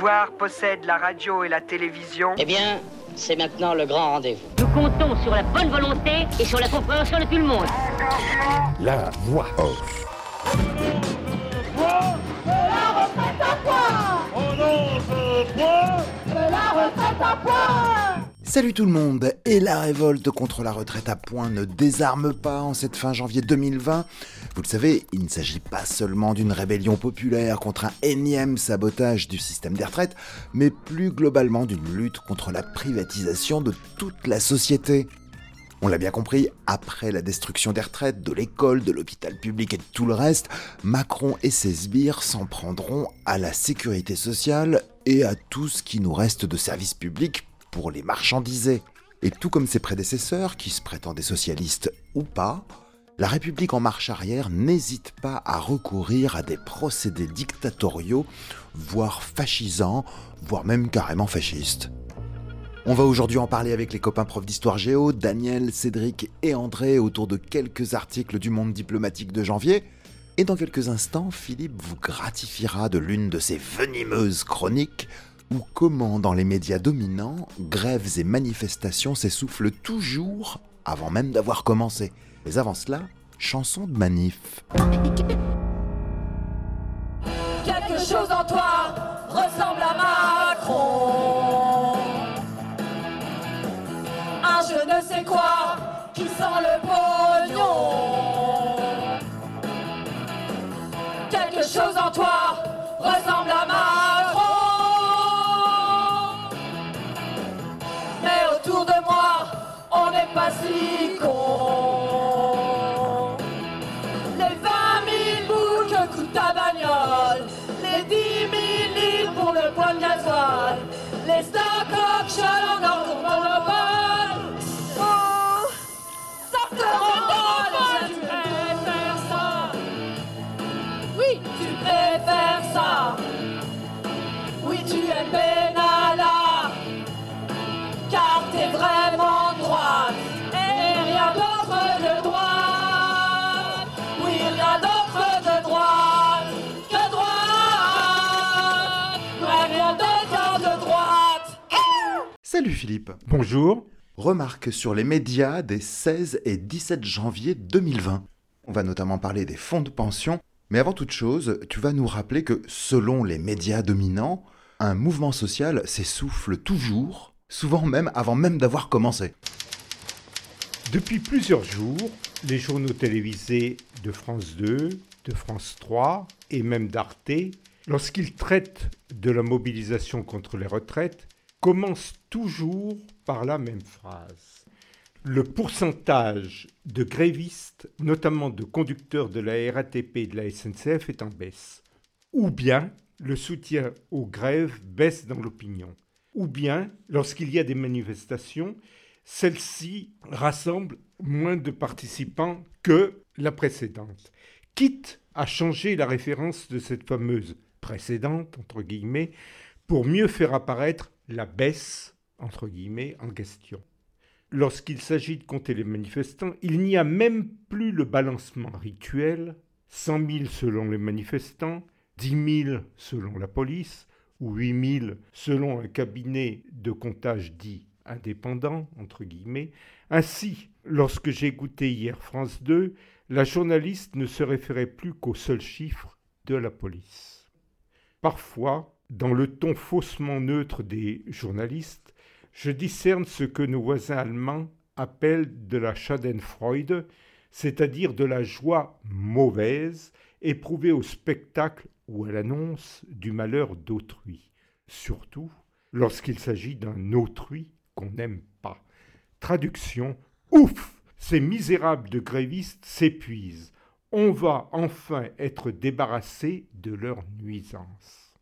pouvoir possède la radio et la télévision. Eh bien, c'est maintenant le grand rendez-vous. Nous comptons sur la bonne volonté et sur la compréhension de tout le monde. La voix off. La retraite à point. La retraite à point. Salut tout le monde, et la révolte contre la retraite à point ne désarme pas en cette fin janvier 2020. Vous le savez, il ne s'agit pas seulement d'une rébellion populaire contre un énième sabotage du système des retraites, mais plus globalement d'une lutte contre la privatisation de toute la société. On l'a bien compris, après la destruction des retraites, de l'école, de l'hôpital public et de tout le reste, Macron et ses sbires s'en prendront à la sécurité sociale et à tout ce qui nous reste de services publics pour les marchandiser. Et tout comme ses prédécesseurs, qui se prétendaient socialistes ou pas, la République en marche arrière n'hésite pas à recourir à des procédés dictatoriaux, voire fascisants, voire même carrément fascistes. On va aujourd'hui en parler avec les copains profs d'histoire géo, Daniel, Cédric et André, autour de quelques articles du Monde diplomatique de janvier. Et dans quelques instants, Philippe vous gratifiera de l'une de ses venimeuses chroniques, ou comment dans les médias dominants, grèves et manifestations s'essoufflent toujours avant même d'avoir commencé. Mais avant cela, chanson de manif. Quelque chose en toi ressemble à Macron. Un je ne sais quoi qui sent le pognon. Quelque chose en toi ressemble à Macron. Mais autour de moi, on n'est pas si con. Les 20 000 bouts que coûte ta bagnole, les 10 000 litres pour le point de gasoil, les stock options en or pour monopole. Oh, ça te rend tu préfères ça. Oui, tu préfères ça. Oui, tu aimes Benalla. Car t'es vraiment droite, et rien d'autre de droite. Oui, rien d'autre de droite, que droite. Ouais, rien d'autre de droite. Salut Philippe. Bonjour. Remarque sur les médias des 16 et 17 janvier 2020. On va notamment parler des fonds de pension, mais avant toute chose, tu vas nous rappeler que selon les médias dominants, un mouvement social s'essouffle toujours, souvent même avant même d'avoir commencé. Depuis plusieurs jours, les journaux télévisés de France 2, de France 3 et même d'Arte, lorsqu'ils traitent de la mobilisation contre les retraites, commencent toujours par la même phrase. Le pourcentage de grévistes, notamment de conducteurs de la RATP et de la SNCF, est en baisse. Ou bien le soutien aux grèves baisse dans l'opinion. Ou bien, lorsqu'il y a des manifestations, celles-ci rassemblent moins de participants que la précédente, quitte à changer la référence de cette fameuse précédente, entre guillemets, pour mieux faire apparaître la baisse, entre guillemets, en question. Lorsqu'il s'agit de compter les manifestants, il n'y a même plus le balancement rituel, 100 000 selon les manifestants, 10 000 selon la police, ou 8 000 selon un cabinet de comptage dit indépendant, entre guillemets. Ainsi, lorsque j'ai écouté hier France 2, la journaliste ne se référait plus qu'aux seuls chiffres de la police. Parfois, dans le ton faussement neutre des journalistes, je discerne ce que nos voisins allemands appellent de la Schadenfreude, c'est-à-dire de la joie mauvaise éprouvée au spectacle ou à l'annonce du malheur d'autrui, surtout lorsqu'il s'agit d'un autrui qu'on n'aime pas. Traduction, ouf, ces misérables de grévistes s'épuisent. On va enfin être débarrassé de leurs nuisances.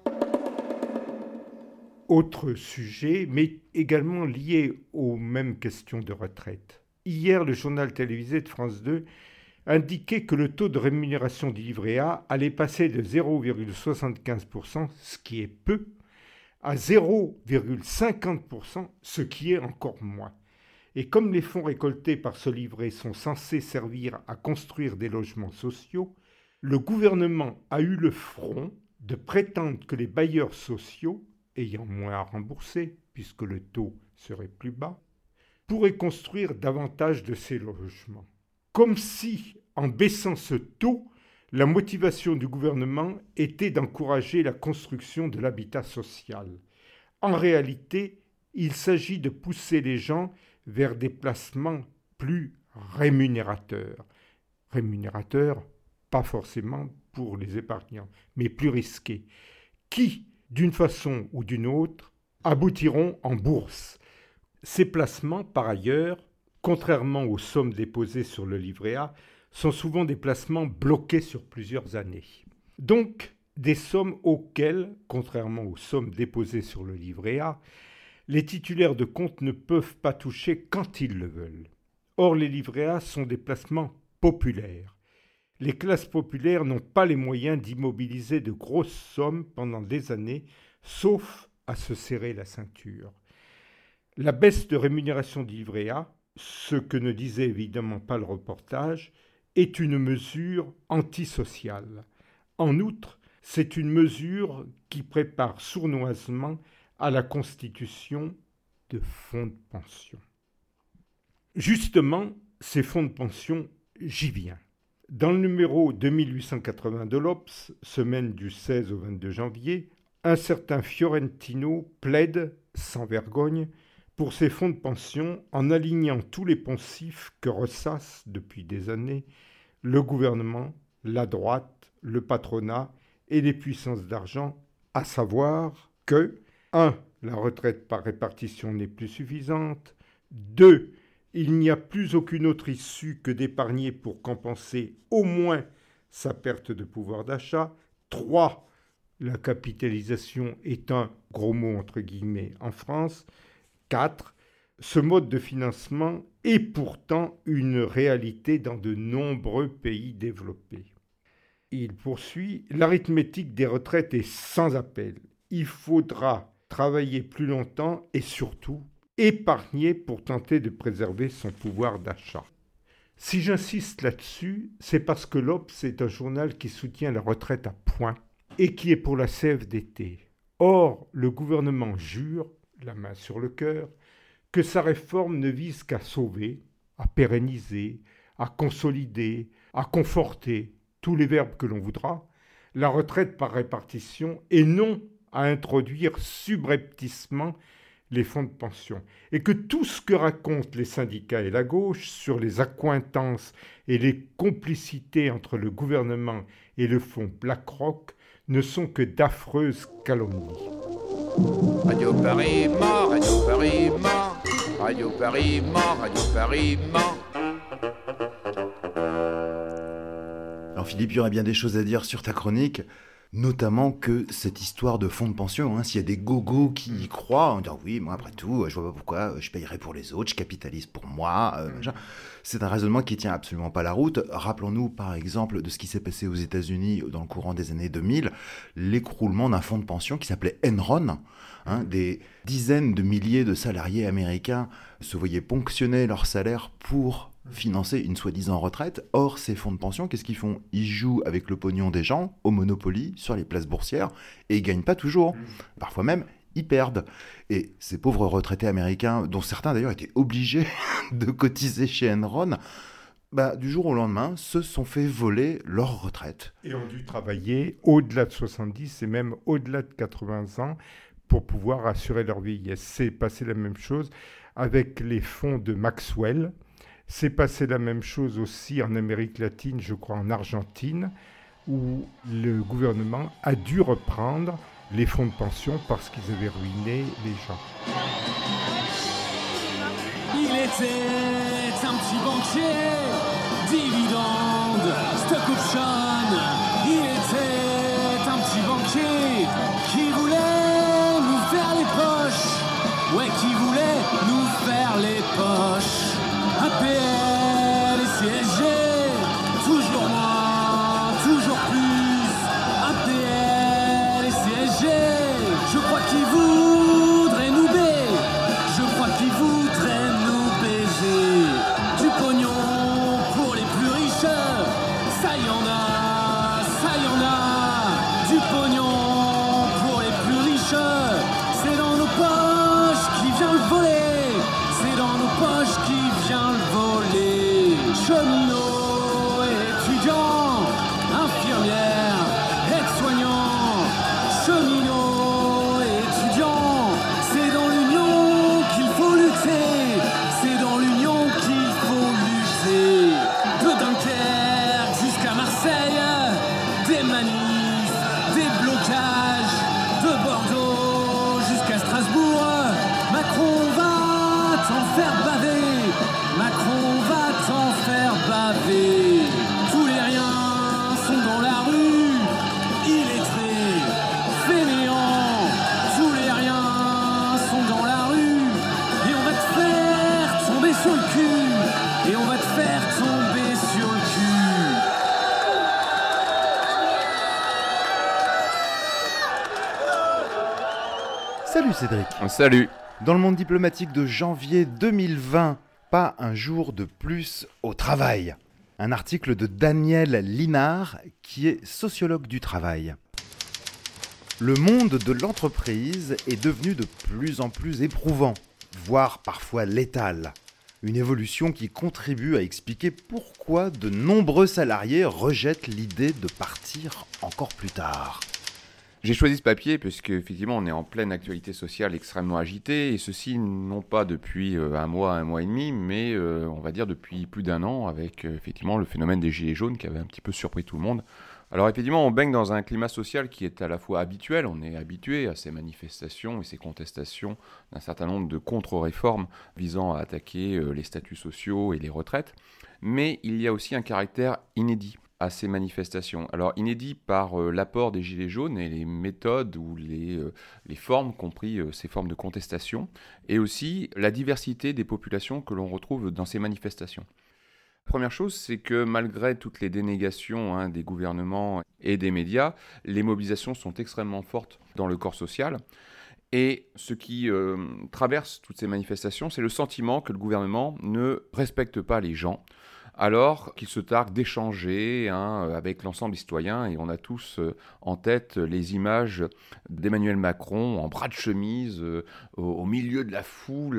Autre sujet, mais également lié aux mêmes questions de retraite. Hier, le journal télévisé de France 2 indiquait que le taux de rémunération du livret A allait passer de 0,75%, ce qui est peu, à 0,50%, ce qui est encore moins. Et comme les fonds récoltés par ce livret sont censés servir à construire des logements sociaux, le gouvernement a eu le front de prétendre que les bailleurs sociaux, ayant moins à rembourser, puisque le taux serait plus bas, pourraient construire davantage de ces logements. Comme si, en baissant ce taux, la motivation du gouvernement était d'encourager la construction de l'habitat social. En réalité, il s'agit de pousser les gens vers des placements plus rémunérateurs. Rémunérateurs, pas forcément pour les épargnants, mais plus risqués, qui, d'une façon ou d'une autre, aboutiront en bourse. Ces placements, par ailleurs, contrairement aux sommes déposées sur le livret A, sont souvent des placements bloqués sur plusieurs années. Donc, des sommes auxquelles, contrairement aux sommes déposées sur le livret A, les titulaires de compte ne peuvent pas toucher quand ils le veulent. Or, les livrets A sont des placements populaires. Les classes populaires n'ont pas les moyens d'immobiliser de grosses sommes pendant des années, sauf à se serrer la ceinture. La baisse de rémunération du livret A, ce que ne disait évidemment pas le reportage, est une mesure antisociale. En outre, c'est une mesure qui prépare sournoisement à la constitution de fonds de pension. Justement, ces fonds de pension, j'y viens. Dans le numéro 2880 de l'Obs, semaine du 16 au 22 janvier, un certain Fiorentino plaide, sans vergogne, pour ces fonds de pension en alignant tous les poncifs que ressassent depuis des années le gouvernement, la droite, le patronat et les puissances d'argent, à savoir que 1. La retraite par répartition n'est plus suffisante. 2. Il n'y a plus aucune autre issue que d'épargner pour compenser au moins sa perte de pouvoir d'achat. 3. La capitalisation est un gros mot entre guillemets en France. 4. Ce mode de financement est pourtant une réalité dans de nombreux pays développés. Il poursuit, l'arithmétique des retraites est sans appel. Il faudra travailler plus longtemps et surtout épargner pour tenter de préserver son pouvoir d'achat. Si j'insiste là-dessus, c'est parce que l'Obs est un journal qui soutient la retraite à point et qui est pour la CFDT. Or, le gouvernement jure, la main sur le cœur, que sa réforme ne vise qu'à sauver, à pérenniser, à consolider, à conforter, tous les verbes que l'on voudra, la retraite par répartition et non à introduire subrepticement les fonds de pension. Et que tout ce que racontent les syndicats et la gauche sur les accointances et les complicités entre le gouvernement et le fonds BlackRock ne sont que d'affreuses calomnies. Radio Paris mort, Radio Paris mort, Radio Paris mort, Radio Paris mort. Alors Philippe, il y aurait bien des choses à dire sur ta chronique, notamment que cette histoire de fonds de pension, s'il y a des gogos qui y croient, en disant oui, moi après tout, je vois pas pourquoi je payerai pour les autres, je capitalise pour moi, c'est un raisonnement qui tient absolument pas la route. Rappelons-nous par exemple de ce qui s'est passé aux États-Unis dans le courant des années 2000, l'écroulement d'un fonds de pension qui s'appelait Enron. Des dizaines de milliers de salariés américains se voyaient ponctionner leur salaire pour financer une soi-disant retraite. Or, ces fonds de pension, qu'est-ce qu'ils font ? Ils jouent avec le pognon des gens, au Monopoly, sur les places boursières, et ils gagnent pas toujours. Parfois même, ils perdent. Et ces pauvres retraités américains, dont certains d'ailleurs étaient obligés de cotiser chez Enron, du jour au lendemain, se sont fait voler leur retraite. Et ont dû travailler au-delà de 70 et même au-delà de 80 ans pour pouvoir assurer leur vieillesse. C'est passé la même chose avec les fonds de Maxwell. C'est passé la même chose aussi en Amérique latine, je crois en Argentine, où le gouvernement a dû reprendre les fonds de pension parce qu'ils avaient ruiné les gens. Il était un petit banquier, dividende, stock option. Il était un petit banquier qui voulait nous faire les poches. Ouais, qui voulait nous faire les poches. APL et CSG, toujours moins, toujours plus. APL et CSG, je crois qu'ils voudraient nous baiser. Je crois qu'ils voudraient nous baiser. Du pognon pour les plus riches, ça y en a, ça y en a. Du pognon Salut Cédric. Salut. Dans le monde diplomatique de janvier 2020, pas un jour de plus au travail. Un article de Daniel Linard, qui est sociologue du travail. Le monde de l'entreprise est devenu de plus en plus éprouvant, voire parfois létal. Une évolution qui contribue à expliquer pourquoi de nombreux salariés rejettent l'idée de partir encore plus tard. J'ai choisi ce papier parce qu'effectivement on est en pleine actualité sociale extrêmement agitée, et ceci non pas depuis un mois et demi, mais on va dire depuis plus d'un an, avec effectivement le phénomène des gilets jaunes qui avait un petit peu surpris tout le monde. Alors effectivement on baigne dans un climat social qui est à la fois habituel, on est habitué à ces manifestations et ces contestations d'un certain nombre de contre-réformes visant à attaquer les statuts sociaux et les retraites, mais il y a aussi un caractère inédit à ces manifestations. Alors inédit par l'apport des gilets jaunes et les méthodes ou les formes, compris ces formes de contestation, et aussi la diversité des populations que l'on retrouve dans ces manifestations. Première chose, c'est que malgré toutes les dénégations des gouvernements et des médias, les mobilisations sont extrêmement fortes dans le corps social. Et ce qui traverse toutes ces manifestations, c'est le sentiment que le gouvernement ne respecte pas les gens, alors qu'il se targue d'échanger avec l'ensemble des citoyens. Et on a tous en tête les images d'Emmanuel Macron en bras de chemise, au milieu de la foule,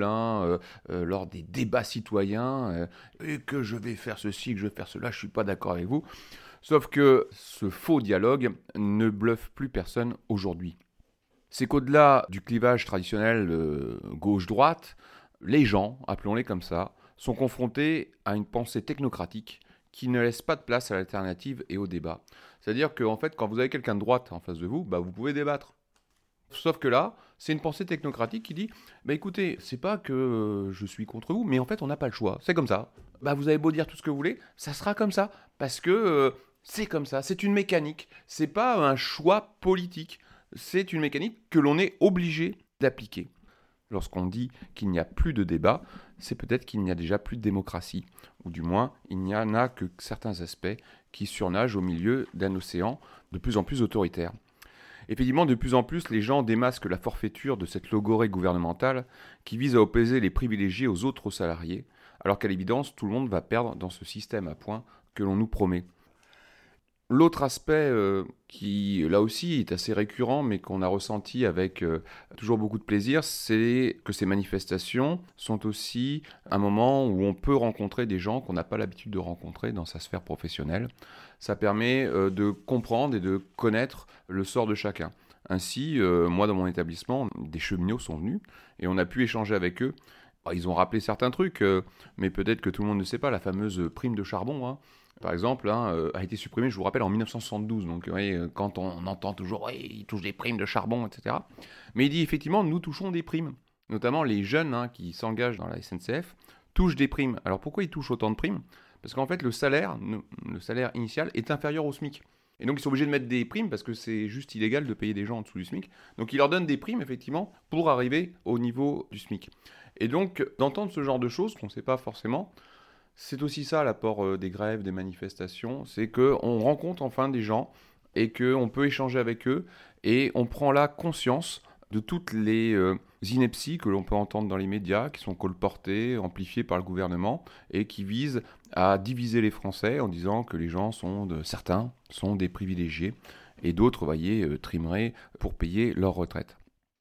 lors des débats citoyens, et que je vais faire ceci, que je vais faire cela, je ne suis pas d'accord avec vous. Sauf que ce faux dialogue ne bluffe plus personne aujourd'hui. C'est qu'au-delà du clivage traditionnel gauche-droite, les gens, appelons-les comme ça, sont confrontés à une pensée technocratique qui ne laisse pas de place à l'alternative et au débat. C'est-à-dire qu'en fait, quand vous avez quelqu'un de droite en face de vous, vous pouvez débattre. Sauf que là, c'est une pensée technocratique qui dit écoutez, c'est pas que je suis contre vous, mais en fait, on n'a pas le choix. C'est comme ça. Vous avez beau dire tout ce que vous voulez, ça sera comme ça. Parce que c'est comme ça. C'est une mécanique. C'est pas un choix politique. C'est une mécanique que l'on est obligé d'appliquer. Lorsqu'on dit qu'il n'y a plus de débat, c'est peut-être qu'il n'y a déjà plus de démocratie. Ou du moins, il n'y en a que certains aspects qui surnagent au milieu d'un océan de plus en plus autoritaire. Effectivement, de plus en plus, les gens démasquent la forfaiture de cette logorrhée gouvernementale qui vise à opposer les privilégiés aux autres salariés, alors qu'à l'évidence, tout le monde va perdre dans ce système à points que l'on nous promet. L'autre aspect qui, là aussi, est assez récurrent, mais qu'on a ressenti avec toujours beaucoup de plaisir, c'est que ces manifestations sont aussi un moment où on peut rencontrer des gens qu'on n'a pas l'habitude de rencontrer dans sa sphère professionnelle. Ça permet de comprendre et de connaître le sort de chacun. Ainsi, moi, dans mon établissement, des cheminots sont venus et on a pu échanger avec eux. Ils ont rappelé certains trucs, mais peut-être que tout le monde ne sait pas, la fameuse prime de charbon, par exemple, a été supprimée, je vous rappelle, en 1972. Donc, quand on entend toujours, ils touchent des primes de charbon, etc. Mais il dit, effectivement, nous touchons des primes. Notamment les jeunes qui s'engagent dans la SNCF touchent des primes. Alors, pourquoi ils touchent autant de primes ? Parce qu'en fait, le salaire initial est inférieur au SMIC. Et donc, ils sont obligés de mettre des primes parce que c'est juste illégal de payer des gens en dessous du SMIC. Donc, ils leur donnent des primes, effectivement, pour arriver au niveau du SMIC. Et donc, d'entendre ce genre de choses qu'on ne sait pas forcément, c'est aussi ça l'apport des grèves, des manifestations, c'est qu'on rencontre enfin des gens et qu'on peut échanger avec eux et on prend là conscience de toutes les inepties que l'on peut entendre dans les médias, qui sont colportées, amplifiées par le gouvernement et qui visent à diviser les Français en disant que les gens certains sont des privilégiés et d'autres, trimeraient pour payer leur retraite.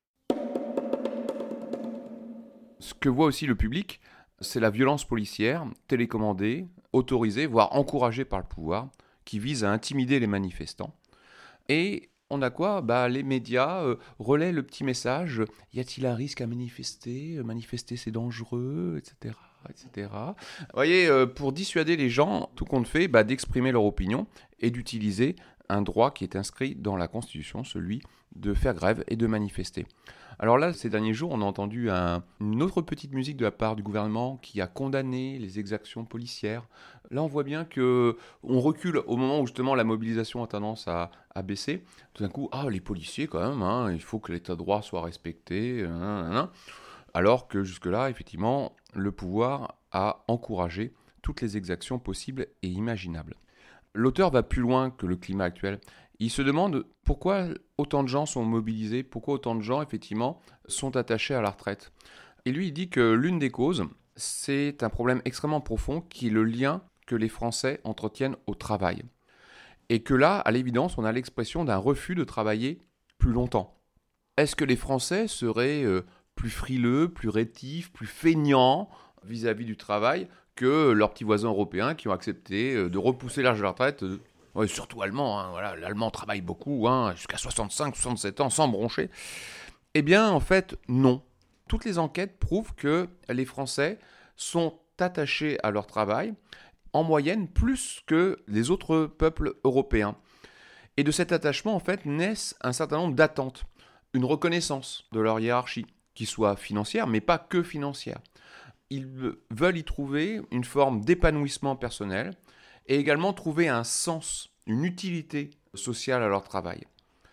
Ce que voit aussi le public, c'est la violence policière, télécommandée, autorisée, voire encouragée par le pouvoir, qui vise à intimider les manifestants. Et on a quoi ? Les médias relaient le petit message « Y a-t-il un risque à manifester ? Manifester c'est dangereux, etc. etc. » Vous voyez, pour dissuader les gens, tout compte fait, d'exprimer leur opinion et d'utiliser un droit qui est inscrit dans la Constitution, celui de faire grève et de manifester. Alors là, ces derniers jours, on a entendu une autre petite musique de la part du gouvernement qui a condamné les exactions policières. Là, on voit bien qu'on recule au moment où justement la mobilisation a tendance à baisser. Tout d'un coup, les policiers quand même, il faut que l'état de droit soit respecté. Alors que jusque-là, effectivement, le pouvoir a encouragé toutes les exactions possibles et imaginables. L'auteur va plus loin que le climat actuel. Il se demande pourquoi autant de gens sont mobilisés, pourquoi autant de gens, effectivement, sont attachés à la retraite. Et lui, il dit que l'une des causes, c'est un problème extrêmement profond qui est le lien que les Français entretiennent au travail. Et que là, à l'évidence, on a l'expression d'un refus de travailler plus longtemps. Est-ce que les Français seraient plus frileux, plus rétifs, plus feignants vis-à-vis du travail que leurs petits voisins européens qui ont accepté de repousser l'âge de la retraite surtout allemands, hein, voilà, l'allemand travaille beaucoup, hein, jusqu'à 65, 67 ans, sans broncher. Eh bien, en fait, non. Toutes les enquêtes prouvent que les Français sont attachés à leur travail, en moyenne plus que les autres peuples européens. Et de cet attachement, en fait, naissent un certain nombre d'attentes, une reconnaissance de leur hiérarchie, qui soit financière, mais pas que financière. Ils veulent y trouver une forme d'épanouissement personnel et également trouver un sens, une utilité sociale à leur travail.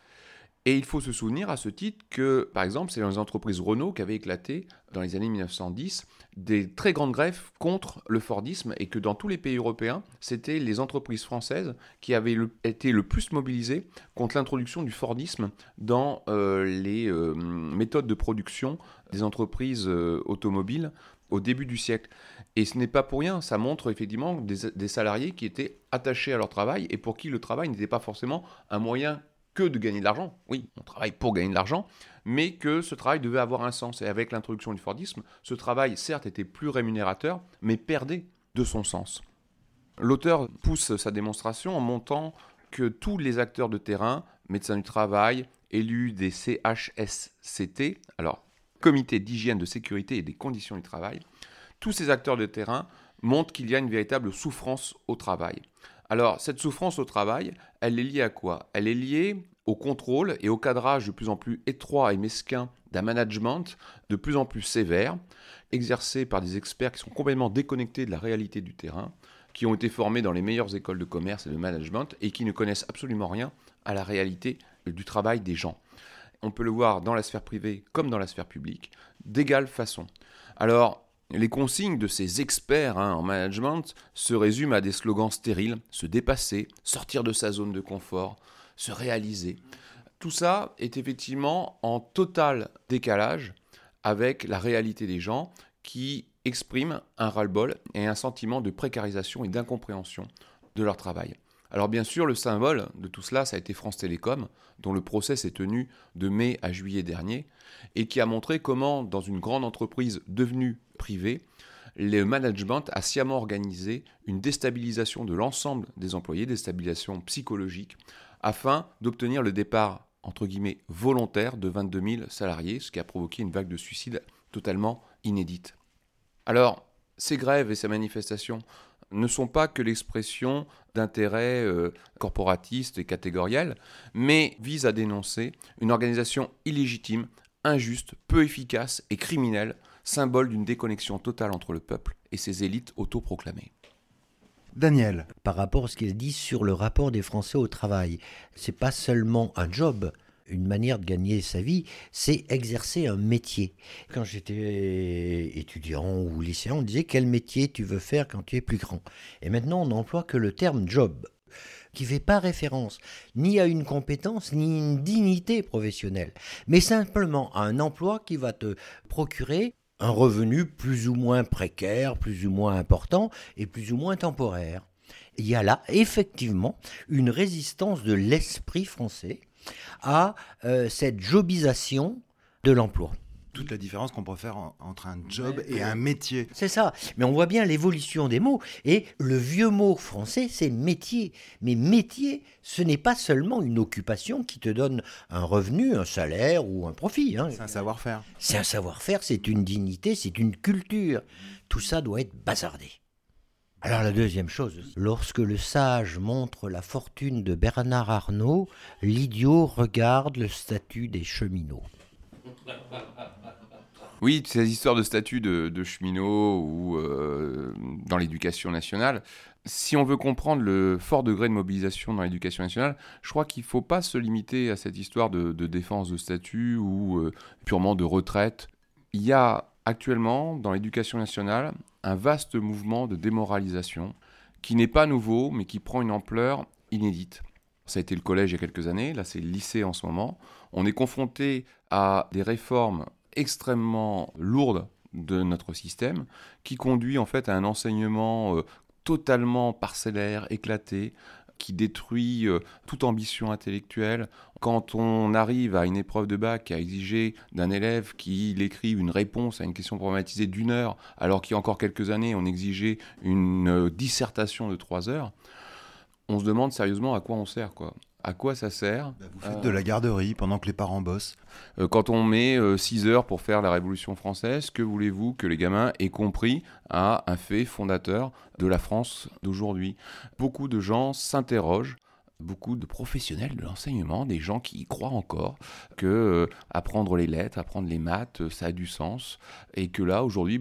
Et il faut se souvenir à ce titre que, par exemple, c'est dans les entreprises Renault qu'avaient éclaté, dans les années 1910, des très grandes grèves contre le Fordisme et que dans tous les pays européens, c'était les entreprises françaises qui avaient été le plus mobilisées contre l'introduction du Fordisme dans les méthodes de production des entreprises automobiles au début du siècle. Et ce n'est pas pour rien, ça montre effectivement des salariés qui étaient attachés à leur travail et pour qui le travail n'était pas forcément un moyen que de gagner de l'argent. Oui, on travaille pour gagner de l'argent, mais que ce travail devait avoir un sens. Et avec l'introduction du Fordisme, ce travail, certes, était plus rémunérateur, mais perdait de son sens. L'auteur pousse sa démonstration en montrant que tous les acteurs de terrain, médecins du travail, élus des CHSCT, alors Comité d'hygiène, de sécurité et des conditions du travail, tous ces acteurs de terrain montrent qu'il y a une véritable souffrance au travail. Alors, cette souffrance au travail, elle est liée à quoi ? Elle est liée au contrôle et au cadrage de plus en plus étroit et mesquin d'un management de plus en plus sévère, exercé par des experts qui sont complètement déconnectés de la réalité du terrain, qui ont été formés dans les meilleures écoles de commerce et de management et qui ne connaissent absolument rien à la réalité du travail des gens. On peut le voir dans la sphère privée comme dans la sphère publique, d'égale façon. Alors, les consignes de ces experts en management se résument à des slogans stériles, se dépasser, sortir de sa zone de confort, se réaliser. Tout ça est effectivement en total décalage avec la réalité des gens qui expriment un ras-le-bol et un sentiment de précarisation et d'incompréhension de leur travail. Alors bien sûr, le symbole de tout cela, ça a été France Télécom, dont le procès s'est tenu de mai à juillet dernier, et qui a montré comment, dans une grande entreprise devenue privée, le management a sciemment organisé une déstabilisation de l'ensemble des employés, déstabilisation psychologique, afin d'obtenir le départ, entre guillemets, volontaire de 22 000 salariés, ce qui a provoqué une vague de suicides totalement inédite. Alors, ces grèves et ces manifestations ne sont pas que l'expression d'intérêts corporatistes et catégoriels, mais visent à dénoncer une organisation illégitime, injuste, peu efficace et criminelle, symbole d'une déconnexion totale entre le peuple et ses élites autoproclamées. Daniel. Par rapport à ce qu'il dit sur le rapport des Français au travail, c'est pas seulement un job, une manière de gagner sa vie, c'est exercer un métier. Quand j'étais étudiant ou lycéen, on disait quel métier tu veux faire quand tu es plus grand. Et maintenant, on n'emploie que le terme job, qui ne fait pas référence ni à une compétence, ni une dignité professionnelle, mais simplement à un emploi qui va te procurer un revenu plus ou moins précaire, plus ou moins important et plus ou moins temporaire. Il y a là effectivement une résistance de l'esprit français à cette jobisation de l'emploi. Toute la différence qu'on peut faire entre un job et un métier. C'est ça, mais on voit bien l'évolution des mots, et le vieux mot français, c'est métier. Mais métier, ce n'est pas seulement une occupation qui te donne un revenu, un salaire ou un profit. C'est un savoir-faire. C'est un savoir-faire, c'est une dignité, c'est une culture. Tout ça doit être bazardé. Alors la deuxième chose, lorsque le sage montre la fortune de Bernard Arnault, l'idiot regarde le statut des cheminots. Oui, ces histoires de statut de cheminots ou dans l'éducation nationale, si on veut comprendre le fort degré de mobilisation dans l'éducation nationale, je crois qu'il ne faut pas se limiter à cette histoire de défense de statut ou purement de retraite. Il y a actuellement dans l'éducation nationale un vaste mouvement de démoralisation qui n'est pas nouveau mais qui prend une ampleur inédite. Ça a été le collège il y a quelques années, là c'est le lycée en ce moment. On est confronté à des réformes extrêmement lourdes de notre système qui conduit en fait à un enseignement totalement parcellaire, éclaté, qui détruit toute ambition intellectuelle. Quand on arrive à une épreuve de bac à exiger d'un élève qu'il écrive une réponse à une question problématisée d'1 heure, alors qu'il y a encore quelques années, on exigeait une dissertation de 3 heures, on se demande sérieusement à quoi on sert, quoi. À quoi ça sert ? Vous faites de la garderie pendant que les parents bossent. Quand on met 6 heures pour faire la Révolution française, que voulez-vous que les gamins aient compris à un fait fondateur de la France d'aujourd'hui ? Beaucoup de gens s'interrogent, beaucoup de professionnels de l'enseignement, des gens qui y croient encore, que apprendre les lettres, apprendre les maths, ça a du sens, et que là, aujourd'hui,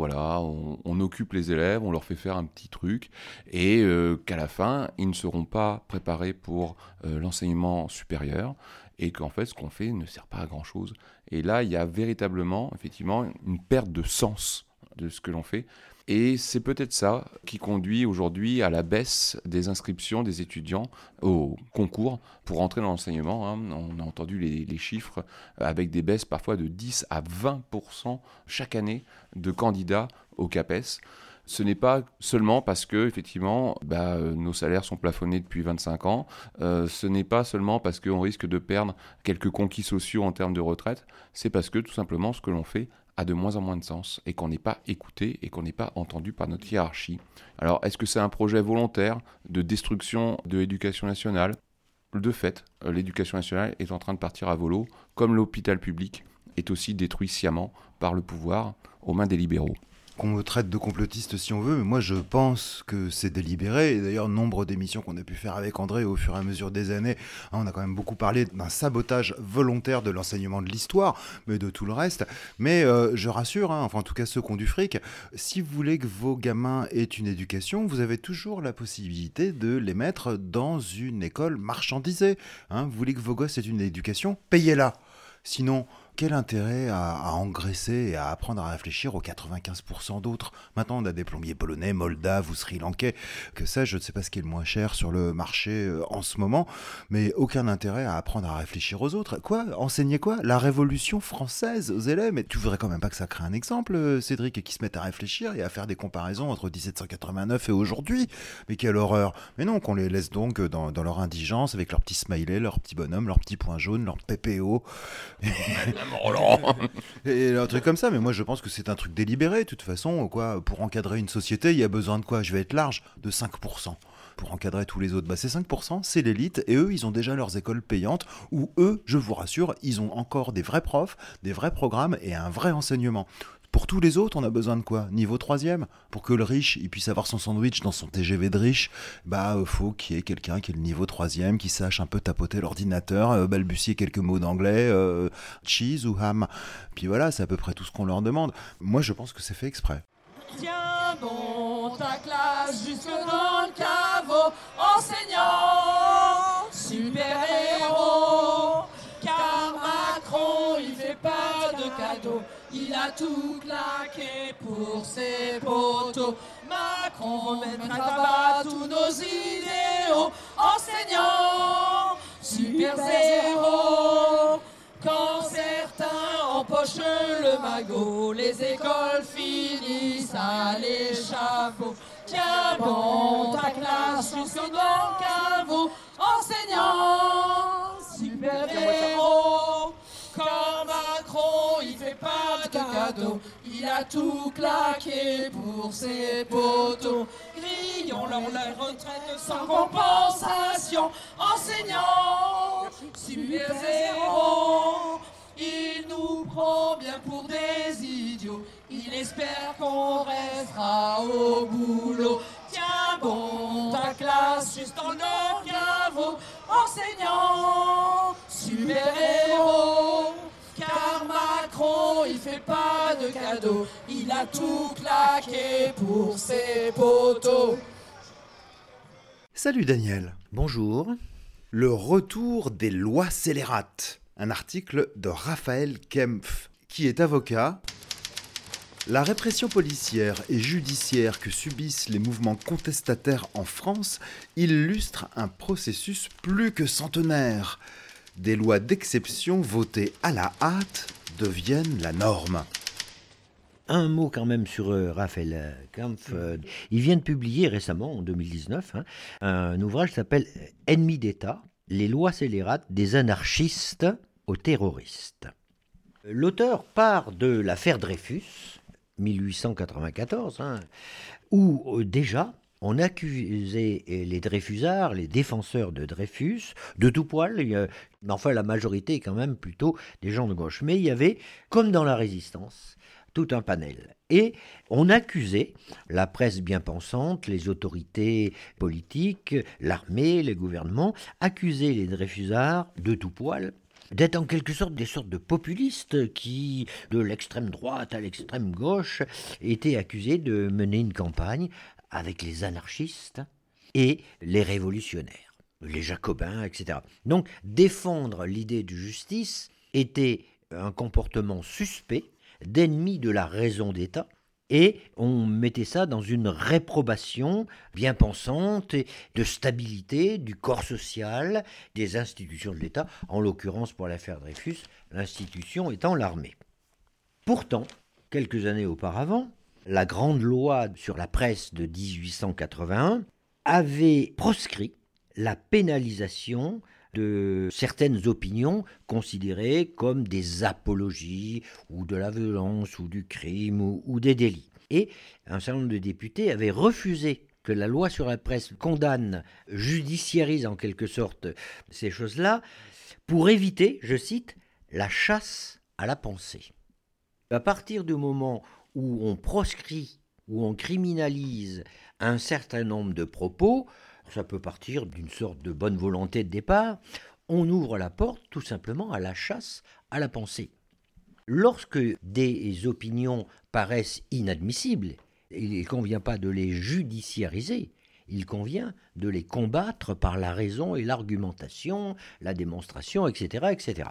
on occupe les élèves, on leur fait faire un petit truc, et qu'à la fin, ils ne seront pas préparés pour l'enseignement supérieur, et qu'en fait, ce qu'on fait ne sert pas à grand-chose. Et là, il y a véritablement, effectivement, une perte de sens de ce que l'on fait. Et c'est peut-être ça qui conduit aujourd'hui à la baisse des inscriptions des étudiants au concours pour entrer dans l'enseignement. On a entendu les chiffres avec des baisses parfois de 10 à 20% chaque année de candidats au CAPES. Ce n'est pas seulement parce que, effectivement, nos salaires sont plafonnés depuis 25 ans. Ce n'est pas seulement parce qu'on risque de perdre quelques conquis sociaux en termes de retraite. C'est parce que, tout simplement, ce que l'on fait a de moins en moins de sens et qu'on n'est pas écouté et qu'on n'est pas entendu par notre hiérarchie. Alors, est-ce que c'est un projet volontaire de destruction de l'éducation nationale ? De fait, l'éducation nationale est en train de partir à volo, comme l'hôpital public est aussi détruit sciemment par le pouvoir aux mains des libéraux. Qu'on me traite de complotiste si on veut, mais moi je pense que c'est délibéré. Et d'ailleurs, nombre d'émissions qu'on a pu faire avec André au fur et à mesure des années, on a quand même beaucoup parlé d'un sabotage volontaire de l'enseignement de l'histoire, mais de tout le reste. Mais je rassure, enfin en tout cas ceux qui ont du fric, si vous voulez que vos gamins aient une éducation, vous avez toujours la possibilité de les mettre dans une école marchandisée. Vous voulez que vos gosses aient une éducation, payez-la. Sinon, quel intérêt à engraisser et à apprendre à réfléchir aux 95% d'autres ? Maintenant, on a des plombiers polonais, moldaves ou sri-lankais, que ça, je ne sais pas ce qui est le moins cher sur le marché en ce moment, mais aucun intérêt à apprendre à réfléchir aux autres. Quoi ? Enseigner quoi ? La Révolution française aux élèves ? Mais tu voudrais quand même pas que ça crée un exemple, Cédric, qui se mette à réfléchir et à faire des comparaisons entre 1789 et aujourd'hui ? Mais quelle horreur ! Mais non, qu'on les laisse donc dans leur indigence, avec leurs petits smileys, leurs petits bonhommes, leurs petits points jaunes, leurs PPO... et un truc comme ça, mais moi je pense que c'est un truc délibéré. De toute façon, pour encadrer une société, il y a besoin de quoi ? Je vais être large, de 5%. Pour encadrer tous les autres, ces 5%, c'est l'élite, et eux, ils ont déjà leurs écoles payantes, où eux, je vous rassure, ils ont encore des vrais profs, des vrais programmes et un vrai enseignement. Pour tous les autres, on a besoin de quoi ? Niveau 3e ? Pour que le riche il puisse avoir son sandwich dans son TGV de riche, faut qu'il y ait quelqu'un qui ait le niveau 3e, qui sache un peu tapoter l'ordinateur, balbutier quelques mots d'anglais, cheese ou ham. Puis voilà, c'est à peu près tout ce qu'on leur demande. Moi, je pense que c'est fait exprès. Tiens bon ta classe jusque dans le caveau, enseignant, super-héros, car Macron il fait pas de cadeaux. Il a tout claqué pour ses poteaux. Macron mettra à bas tous nos idéaux. Enseignants, super-héros. Quand certains empochent le magot, les écoles finissent à l'échafaud. Tiens bon ta classe jusqu'au dans le caveau. Enseignants, super-héros. Quand Macron il fait pas de cadeaux, il a tout claqué pour ses poteaux. Grillons leur retraite sans compensation. Enseignants, super-héros, il nous prend bien pour des idiots. Il espère qu'on restera au boulot. Tiens bon ta classe juste dans le caveau. Enseignants, super-héros, car Macron il fait pas de cadeaux. Il a tout claqué pour ses poteaux. Salut Daniel. Bonjour. Le retour des lois scélérates. Un article de Raphaël Kempf, qui est avocat La répression policière et judiciaire que subissent les mouvements contestataires en France illustre un processus plus que centenaire. Des lois d'exception votées à la hâte deviennent la norme. Un mot quand même sur Raphaël Kampf. Il vient de publier récemment, en 2019, un ouvrage qui s'appelle « Ennemis d'État, les lois scélérates des anarchistes aux terroristes ». L'auteur part de l'affaire Dreyfus, 1894, où déjà on accusait les Dreyfusards, les défenseurs de Dreyfus, de tout poil, mais enfin la majorité quand même plutôt des gens de gauche. Mais il y avait, comme dans la Résistance, tout un panel. Et on accusait la presse bien pensante, les autorités politiques, l'armée, les gouvernements, accusaient les Dreyfusards de tout poil d'être en quelque sorte des sortes de populistes qui, de l'extrême droite à l'extrême gauche, étaient accusés de mener une campagne avec les anarchistes et les révolutionnaires, les jacobins, etc. Donc défendre l'idée de justice était un comportement suspect d'ennemis de la raison d'État, et on mettait ça dans une réprobation bien pensante et de stabilité du corps social, des institutions de l'État, en l'occurrence pour l'affaire Dreyfus, l'institution étant l'armée. Pourtant, quelques années auparavant, la grande loi sur la presse de 1881 avait proscrit la pénalisation de certaines opinions considérées comme des apologies ou de la violence ou du crime ou des délits. Et un certain nombre de députés avaient refusé que la loi sur la presse condamne, judiciarise en quelque sorte ces choses-là, pour éviter, je cite, la chasse à la pensée. À partir du moment où on proscrit, où on criminalise un certain nombre de propos, ça peut partir d'une sorte de bonne volonté de départ, on ouvre la porte tout simplement à la chasse à la pensée. Lorsque des opinions paraissent inadmissibles, il ne convient pas de les judiciariser, il convient de les combattre par la raison et l'argumentation, la démonstration, etc., etc.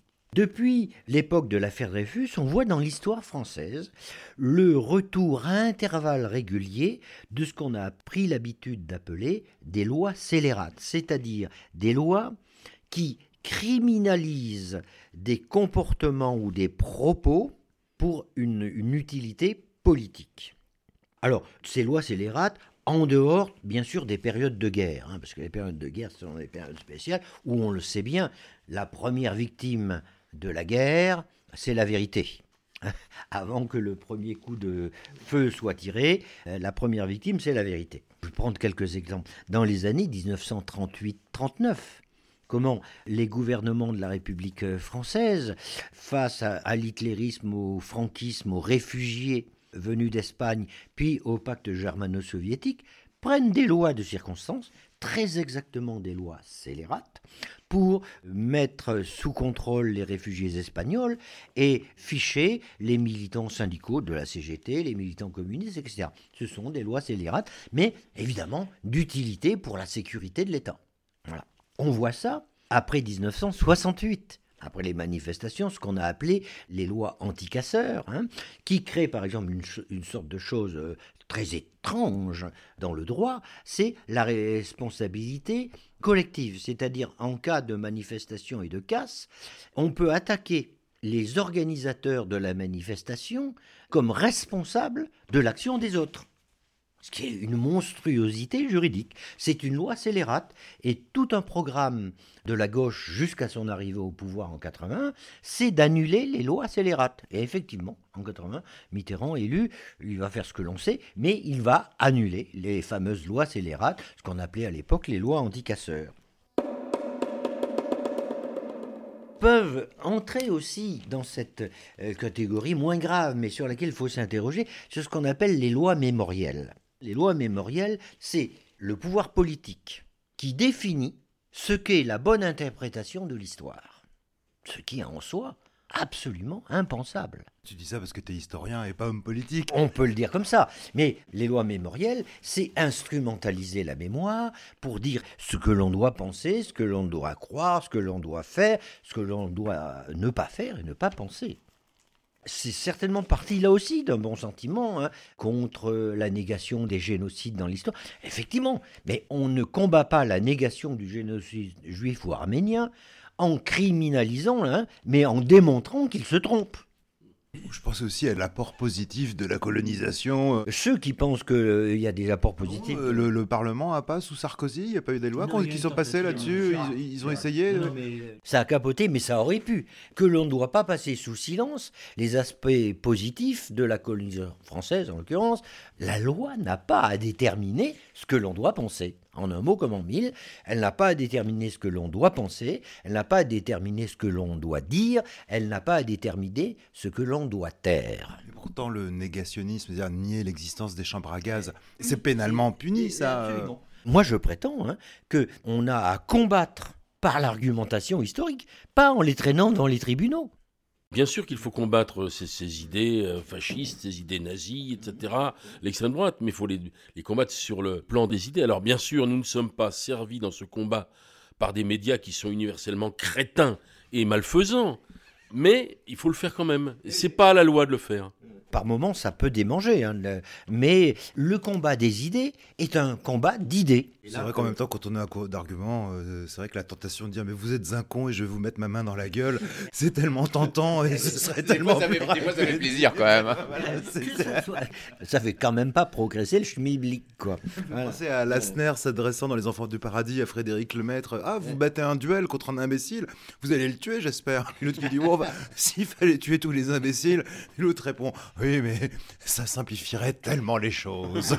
Depuis l'époque de l'affaire Dreyfus, on voit dans l'histoire française le retour à intervalles réguliers de ce qu'on a pris l'habitude d'appeler des lois scélérates, c'est-à-dire des lois qui criminalisent des comportements ou des propos pour une utilité politique. Alors, ces lois scélérates, en dehors, bien sûr, des périodes de guerre, parce que les périodes de guerre sont des périodes spéciales où, on le sait bien, la première victime de la guerre, c'est la vérité. Avant que le premier coup de feu soit tiré, la première victime, c'est la vérité. Je vais prendre quelques exemples. Dans les années 1938-39, comment les gouvernements de la République française, face à l'hitlérisme, au franquisme, aux réfugiés venus d'Espagne, puis au pacte germano-soviétique, prennent des lois de circonstance, très exactement des lois scélérates, pour mettre sous contrôle les réfugiés espagnols et ficher les militants syndicaux de la CGT, les militants communistes, etc. Ce sont des lois scélérates, mais évidemment d'utilité pour la sécurité de l'État. Voilà. On voit ça après 1968. Après les manifestations, ce qu'on a appelé les lois anti-casseurs, qui créent par exemple une sorte de chose très étrange dans le droit, c'est la responsabilité collective. C'est-à-dire, en cas de manifestation et de casse, on peut attaquer les organisateurs de la manifestation comme responsables de l'action des autres. Ce qui est une monstruosité juridique. C'est une loi scélérate et tout un programme de la gauche jusqu'à son arrivée au pouvoir en 81, c'est d'annuler les lois scélérates. Et effectivement, en 80, Mitterrand élu, il va faire ce que l'on sait, mais il va annuler les fameuses lois scélérates, ce qu'on appelait à l'époque les lois anti-casseurs. Peuvent entrer aussi dans cette catégorie moins grave, mais sur laquelle il faut s'interroger, sur ce qu'on appelle les lois mémorielles. Les lois mémorielles, c'est le pouvoir politique qui définit ce qu'est la bonne interprétation de l'histoire. Ce qui est en soi absolument impensable. Tu dis ça parce que tu es historien et pas homme politique. On peut le dire comme ça, mais les lois mémorielles, c'est instrumentaliser la mémoire pour dire ce que l'on doit penser, ce que l'on doit croire, ce que l'on doit faire, ce que l'on doit ne pas faire et ne pas penser. C'est certainement parti là aussi d'un bon sentiment contre la négation des génocides dans l'histoire. Effectivement, mais on ne combat pas la négation du génocide juif ou arménien en criminalisant, mais en démontrant qu'il se trompe. Je pense aussi à l'apport positif de la colonisation. Ceux qui pensent qu'il y a des apports positifs... Le Parlement n'a pas, sous Sarkozy, il n'y a pas eu des lois qui sont passées là-dessus, ils ont essayé. Ça a capoté, mais ça aurait pu. Que l'on ne doit pas passer sous silence les aspects positifs de la colonisation française, en l'occurrence. La loi n'a pas à déterminer ce que l'on doit penser. En un mot comme en mille, elle n'a pas à déterminer ce que l'on doit penser, elle n'a pas à déterminer ce que l'on doit dire, elle n'a pas à déterminer ce que l'on doit taire. Et pourtant, le négationnisme, c'est-à-dire nier l'existence des chambres à gaz, c'est pénalement puni, ça. Absolument. Moi, je prétends qu'on a à combattre par l'argumentation historique, pas en les traînant dans les tribunaux. Bien sûr qu'il faut combattre ces idées fascistes, ces idées nazies, etc., l'extrême droite, mais il faut les combattre sur le plan des idées. Alors bien sûr, nous ne sommes pas servis dans ce combat par des médias qui sont universellement crétins et malfaisants, mais il faut le faire quand même. C'est pas à la loi de le faire. Par moments, ça peut démanger, mais le combat des idées est un combat d'idées. C'est vrai qu'en même temps, quand on a un d'argument, c'est vrai que la tentation de dire mais vous êtes un con et je vais vous mettre ma main dans la gueule, c'est tellement tentant et ce serait tellement... Des fois, ça fait plaisir quand même. Ça fait quand même pas progresser le schmilblick, quoi. Pensez à Lassner s'adressant dans Les Enfants du Paradis à Frédéric Lemaître. Ah, vous battez un duel contre un imbécile, vous allez le tuer, j'espère. Et l'autre qui dit s'il fallait tuer tous les imbéciles. Et l'autre répond oui, mais ça simplifierait tellement les choses.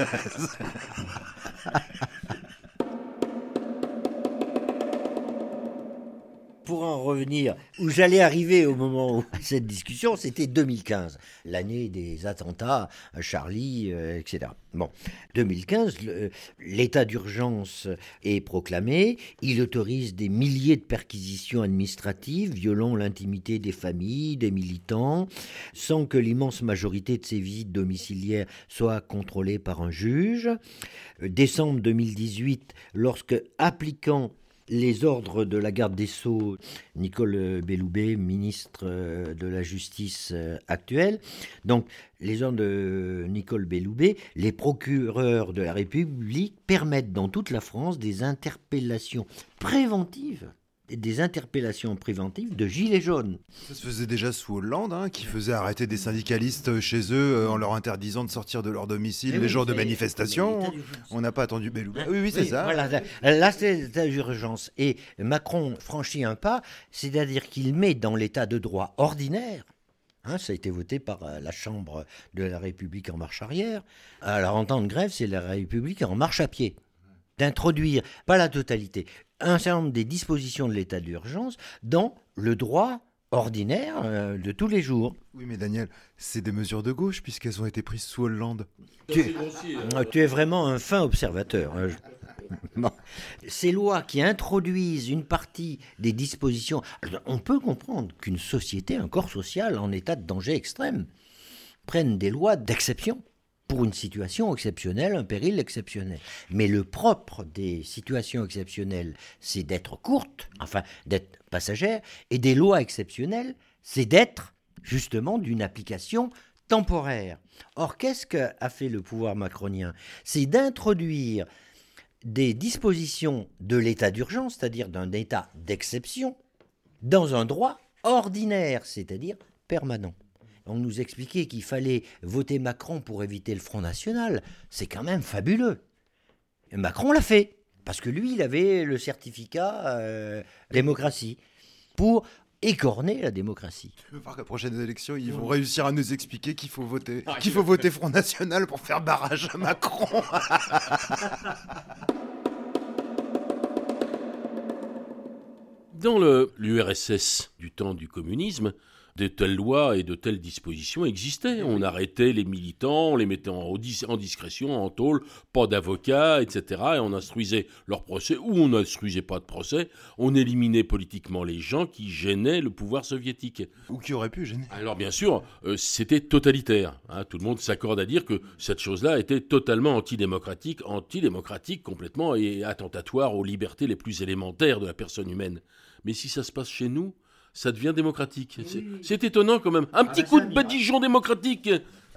Pour en revenir, où j'allais arriver au moment où cette discussion, c'était 2015, l'année des attentats à Charlie, etc. Bon, 2015, l'état d'urgence est proclamé, il autorise des milliers de perquisitions administratives violant l'intimité des familles, des militants, sans que l'immense majorité de ces visites domiciliaires soient contrôlées par un juge. Décembre 2018, lorsque, appliquant les ordres de la garde des Sceaux, Nicole Belloubet, ministre de la Justice actuelle, donc les ordres de Nicole Belloubet, les procureurs de la République permettent dans toute la France des interpellations préventives de gilets jaunes. Ça se faisait déjà sous Hollande, qui faisait arrêter des syndicalistes chez eux en leur interdisant de sortir de leur domicile les jours de manifestation. On n'a pas attendu Belloubet. Oui, c'est ça. Voilà, là, c'est l'état d'urgence. Et Macron franchit un pas, c'est-à-dire qu'il met dans l'état de droit ordinaire, ça a été voté par la Chambre de la République en marche arrière. Alors, en temps de grève, c'est la République en marche à pied. D'introduire, pas la totalité, un certain nombre des dispositions de l'état d'urgence dans le droit ordinaire de tous les jours. Oui, mais Daniel, c'est des mesures de gauche puisqu'elles ont été prises sous Hollande. Tu es vraiment un fin observateur. Bon. Ces lois qui introduisent une partie des dispositions... On peut comprendre qu'une société, un corps social en état de danger extrême, prenne des lois d'exception pour une situation exceptionnelle, un péril exceptionnel. Mais le propre des situations exceptionnelles, c'est d'être courtes, enfin d'être passagères, et des lois exceptionnelles, c'est d'être justement d'une application temporaire. Or, qu'est-ce qu'a fait le pouvoir macronien ? C'est d'introduire des dispositions de l'état d'urgence, c'est-à-dire d'un état d'exception, dans un droit ordinaire, c'est-à-dire permanent. On nous expliquait qu'il fallait voter Macron pour éviter le Front National. C'est quand même fabuleux. Et Macron l'a fait, parce que lui, il avait le certificat démocratie, pour écorner la démocratie. Je veux voir qu'à la prochaine élection, ils vont réussir à nous expliquer qu'il faut voter Front National pour faire barrage à Macron. Dans l'URSS du temps du communisme, de telles lois et de telles dispositions existaient. On arrêtait les militants, on les mettait en discrétion, en tôle, pas d'avocats, etc. Et on instruisait leur procès, ou on n'instruisait pas de procès. On éliminait politiquement les gens qui gênaient le pouvoir soviétique. Ou qui auraient pu gêner. Alors bien sûr, c'était totalitaire. Tout le monde s'accorde à dire que cette chose-là était totalement antidémocratique complètement, et attentatoire aux libertés les plus élémentaires de la personne humaine. Mais si ça se passe chez nous, ça devient démocratique. C'est étonnant quand même. Un petit coup de badigeon démocratique. Cédric ?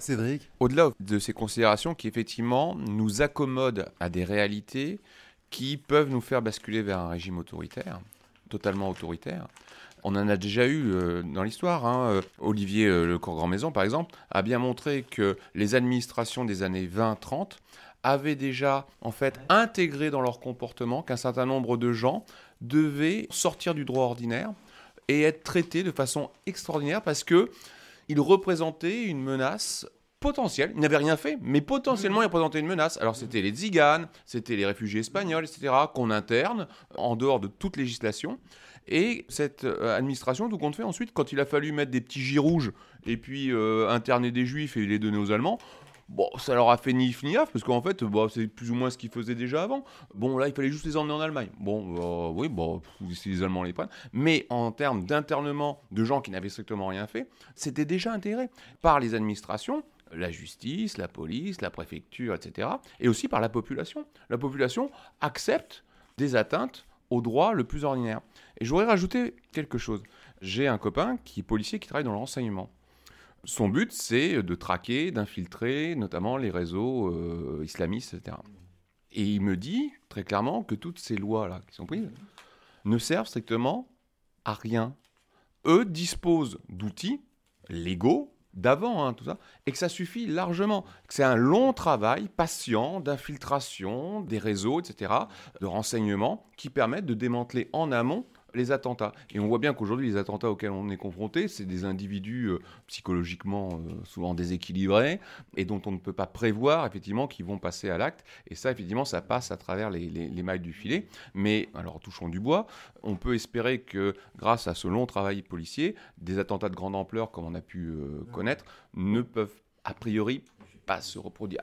Au-delà de ces considérations qui effectivement nous accommodent à des réalités qui peuvent nous faire basculer vers un régime autoritaire, totalement autoritaire. On en a déjà eu dans l'histoire. Olivier Lecourt-Grandmaison, par exemple, a bien montré que les administrations des années 20-30 avaient déjà en fait intégré dans leur comportement qu'un certain nombre de gens devaient sortir du droit ordinaire et être traités de façon extraordinaire parce qu'ils représentaient une menace potentielle. Ils n'avaient rien fait, mais potentiellement ils représentaient une menace. Alors c'était les tziganes, c'était les réfugiés espagnols, etc., qu'on interne en dehors de toute législation. Et cette administration, tout compte fait, ensuite, quand il a fallu mettre des petits J rouges et puis interner des juifs et les donner aux Allemands, bon, ça leur a fait ni if ni af, parce qu'en fait, c'est plus ou moins ce qu'ils faisaient déjà avant. Bon, là, il fallait juste les emmener en Allemagne. Bon, oui, si les Allemands les prennent. Mais en termes d'internement de gens qui n'avaient strictement rien fait, c'était déjà intégré par les administrations, la justice, la police, la préfecture, etc. Et aussi par la population. La population accepte des atteintes au droit le plus ordinaire. Et je voudrais rajouter quelque chose. J'ai un copain qui est policier qui travaille dans le renseignement. Son but, c'est de traquer, d'infiltrer, notamment les réseaux islamistes, etc. Et il me dit très clairement que toutes ces lois-là qui sont prises ne servent strictement à rien. Eux disposent d'outils légaux, d'avant, tout ça, et que ça suffit largement. Que c'est un long travail patient d'infiltration des réseaux, etc., de renseignement, qui permettent de démanteler en amont les attentats. Et on voit bien qu'aujourd'hui, les attentats auxquels on est confronté, c'est des individus psychologiquement souvent déséquilibrés et dont on ne peut pas prévoir, effectivement, qu'ils vont passer à l'acte. Et ça, effectivement, ça passe à travers les mailles du filet. Mais, alors, touchons du bois, on peut espérer que, grâce à ce long travail policier, des attentats de grande ampleur, comme on a pu connaître, ne peuvent, a priori, pas se reproduire.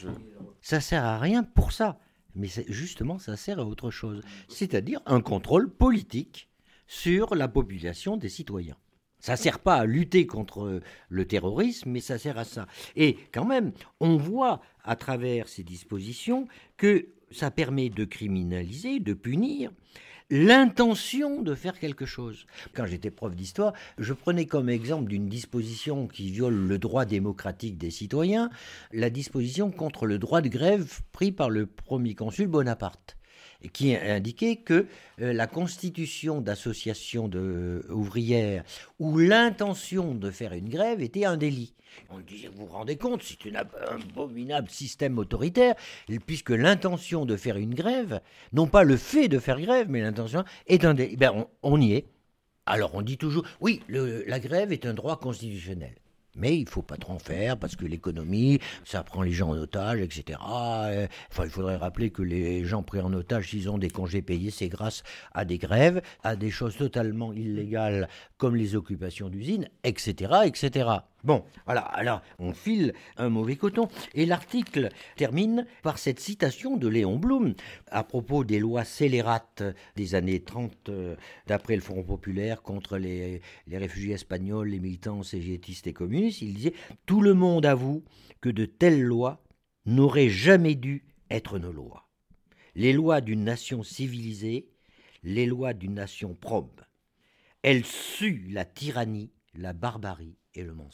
Ça sert à rien pour ça. Mais justement, ça sert à autre chose, c'est-à-dire un contrôle politique sur la population des citoyens. Ça ne sert pas à lutter contre le terrorisme, mais ça sert à ça. Et quand même, on voit à travers ces dispositions que ça permet de criminaliser, de punir l'intention de faire quelque chose. Quand j'étais prof d'histoire, je prenais comme exemple d'une disposition qui viole le droit démocratique des citoyens, la disposition contre le droit de grève pris par le premier consul Bonaparte, qui indiquait que la constitution d'associations ouvrières où l'intention de faire une grève était un délit. On disait, vous vous rendez compte, c'est un abominable système autoritaire, puisque l'intention de faire une grève, non pas le fait de faire grève, mais l'intention est un délit. On y est. Alors on dit toujours, oui, la grève est un droit constitutionnel. Mais il ne faut pas trop en faire parce que l'économie, ça prend les gens en otage, etc. Il faudrait rappeler que les gens pris en otage, s'ils ont des congés payés, c'est grâce à des grèves, à des choses totalement illégales comme les occupations d'usines, etc., etc. Bon, voilà, alors on file un mauvais coton. Et l'article termine par cette citation de Léon Blum à propos des lois scélérates des années 30 d'après le Front populaire contre les réfugiés espagnols, les militants cégétistes et communistes. Il disait « Tout le monde avoue que de telles lois n'auraient jamais dû être nos lois. Les lois d'une nation civilisée, les lois d'une nation probe. Elles suent la tyrannie, la barbarie et le mensonge. »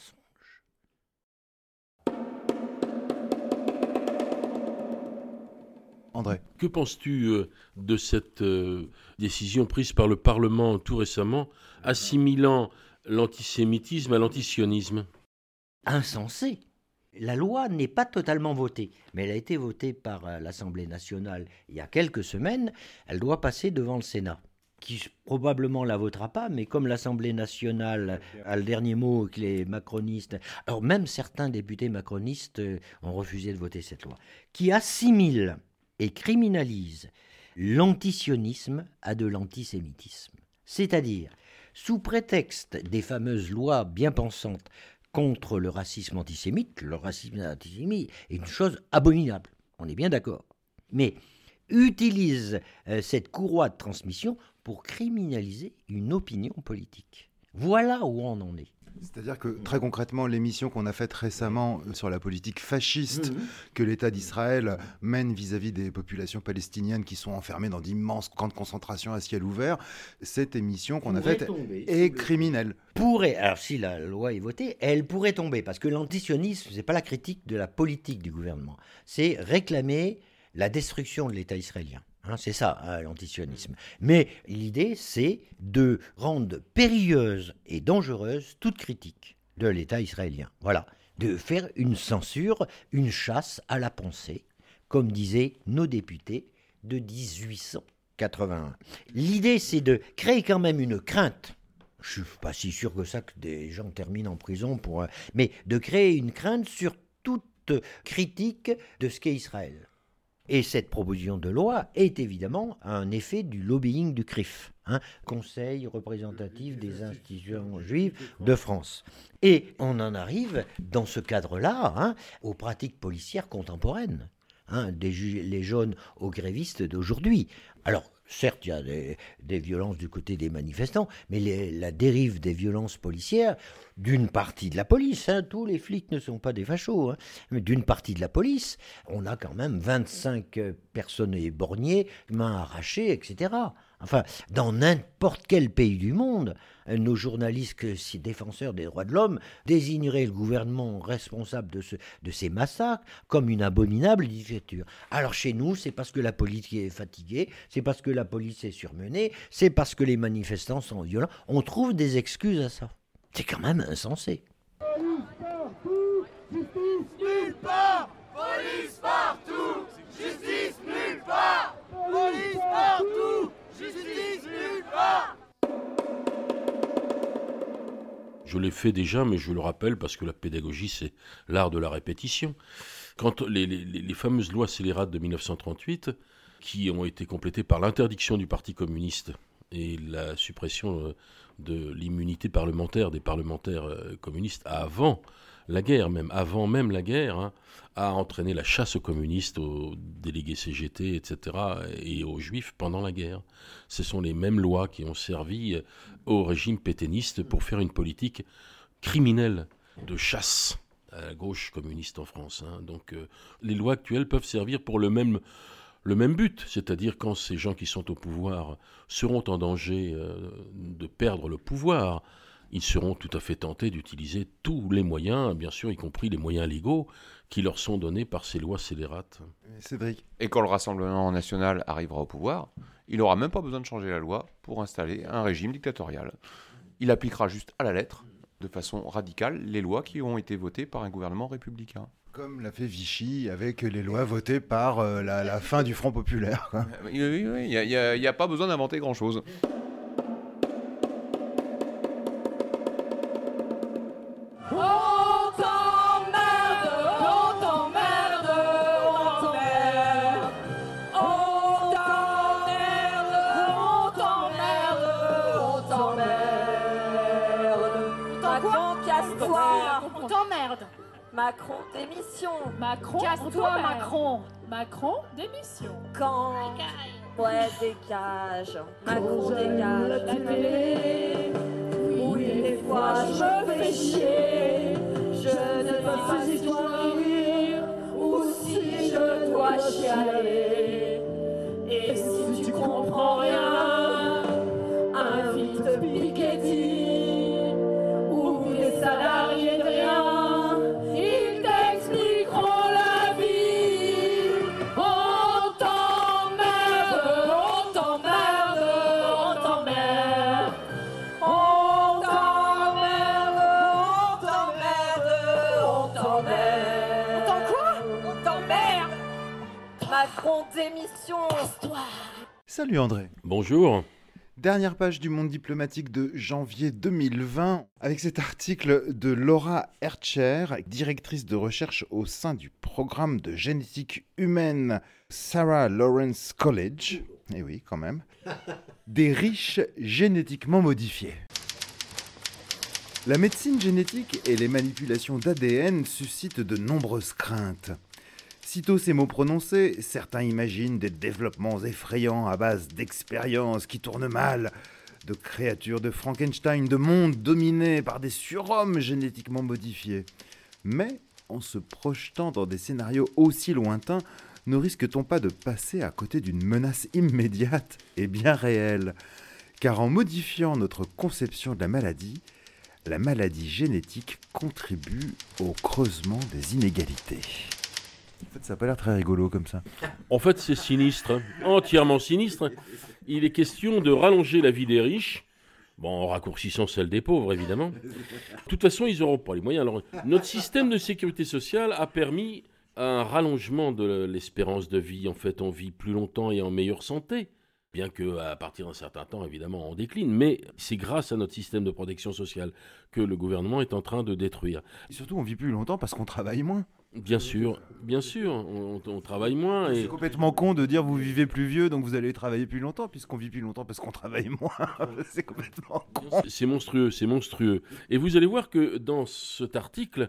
André. Que penses-tu de cette décision prise par le Parlement tout récemment, assimilant l'antisémitisme à l'antisionisme ? Insensé. La loi n'est pas totalement votée, mais elle a été votée par l'Assemblée nationale il y a quelques semaines. Elle doit passer devant le Sénat, qui probablement la votera pas, mais comme l'Assemblée nationale a le dernier mot, que les macronistes... Alors même certains députés macronistes ont refusé de voter cette loi, qui assimile et criminalise l'antisionisme à de l'antisémitisme. C'est-à-dire, sous prétexte des fameuses lois bien pensantes contre le racisme antisémite est une chose abominable, on est bien d'accord. Mais utilise cette courroie de transmission pour criminaliser une opinion politique. Voilà où on en est. C'est-à-dire que très concrètement, l'émission qu'on a faite récemment sur la politique fasciste que l'État d'Israël mène vis-à-vis des populations palestiniennes qui sont enfermées dans d'immenses camps de concentration à ciel ouvert, cette émission qu'on a faite est criminelle. Alors si la loi est votée, elle pourrait tomber, parce que l'antisionisme, c'est pas la critique de la politique du gouvernement, c'est réclamer la destruction de l'État israélien. C'est ça, l'antisionisme. Mais l'idée, c'est de rendre périlleuse et dangereuse toute critique de l'État israélien. Voilà, de faire une censure, une chasse à la pensée, comme disaient nos députés de 1881. L'idée, c'est de créer quand même une crainte. Je ne suis pas si sûr que ça que des gens terminent en prison mais de créer une crainte sur toute critique de ce qu'est Israël. Et cette proposition de loi est évidemment un effet du lobbying du CRIF, Conseil représentatif des institutions juives de France. Et on en arrive, dans ce cadre-là, aux pratiques policières contemporaines, les jaunes aux grévistes d'aujourd'hui. Alors, certes, il y a des violences du côté des manifestants, mais la dérive des violences policières d'une partie de la police, tous les flics ne sont pas des fachos, mais d'une partie de la police, on a quand même 25 personnes éborgnées, mains arrachées, etc. Enfin, dans n'importe quel pays du monde, nos journalistes défenseurs des droits de l'homme désigneraient le gouvernement responsable de ces massacres comme une abominable dictature. Alors chez nous, c'est parce que la police est fatiguée, c'est parce que la police est surmenée, c'est parce que les manifestants sont violents. On trouve des excuses à ça. C'est quand même insensé. Police partout, justice nulle part. Police partout, justice nulle part. Police partout, justice nulle part. Je l'ai fait déjà, mais je le rappelle parce que la pédagogie, c'est l'art de la répétition. Quand les fameuses lois scélérates de 1938, qui ont été complétées par l'interdiction du Parti communiste et la suppression de l'immunité parlementaire des parlementaires communistes avant la guerre, avant même la guerre, a entraîné la chasse aux communistes, aux délégués CGT, etc., et aux juifs pendant la guerre. Ce sont les mêmes lois qui ont servi au régime pétainiste pour faire une politique criminelle de chasse à la gauche communiste en France. Donc les lois actuelles peuvent servir pour le même but, c'est-à-dire quand ces gens qui sont au pouvoir seront en danger de perdre le pouvoir, ils seront tout à fait tentés d'utiliser tous les moyens, bien sûr, y compris les moyens légaux qui leur sont donnés par ces lois scélérates. Cédric. Et quand le Rassemblement national arrivera au pouvoir, il n'aura même pas besoin de changer la loi pour installer un régime dictatorial. Il appliquera juste à la lettre, de façon radicale, les lois qui ont été votées par un gouvernement républicain. Comme l'a fait Vichy avec les lois votées par la fin du Front populaire. Quoi. Oui, il n'y a pas besoin d'inventer grand-chose. Macron, démission. Macron, casse-toi, Macron. Macron, démission. Quand ouais, dégage. Macron, dégage. La télé. Oui, des fois, je me fais chier. Je ne peux pas sourire. Ou si je dois chialer. Et si tu comprends rien, invite Piketty. Ou les salariés de rien. Macron, démission. Salut André. Bonjour. Dernière page du Monde diplomatique de janvier 2020, avec cet article de Laura Hercher, directrice de recherche au sein du programme de génétique humaine Sarah Lawrence College. Eh oui, quand même. Des riches génétiquement modifiés. La médecine génétique et les manipulations d'ADN suscitent de nombreuses craintes. Sitôt ces mots prononcés, certains imaginent des développements effrayants à base d'expériences qui tournent mal, de créatures de Frankenstein, de mondes dominés par des surhommes génétiquement modifiés. Mais, en se projetant dans des scénarios aussi lointains, ne risque-t-on pas de passer à côté d'une menace immédiate et bien réelle ? Car en modifiant notre conception de la maladie génétique contribue au creusement des inégalités. En fait, ça n'a pas l'air très rigolo comme ça. En fait, c'est sinistre, entièrement sinistre. Il est question de rallonger la vie des riches, en raccourcissant celle des pauvres, évidemment. De toute façon, ils n'auront pas les moyens. Alors, notre système de sécurité sociale a permis un rallongement de l'espérance de vie. En fait, on vit plus longtemps et en meilleure santé. Bien qu'à partir d'un certain temps, évidemment, on décline. Mais c'est grâce à notre système de protection sociale que le gouvernement est en train de détruire. Et surtout, on vit plus longtemps parce qu'on travaille moins. Bien sûr, on travaille moins. C'est complètement con de dire vous vivez plus vieux, donc vous allez travailler plus longtemps, puisqu'on vit plus longtemps parce qu'on travaille moins. C'est complètement con. C'est monstrueux. Et vous allez voir que dans cet article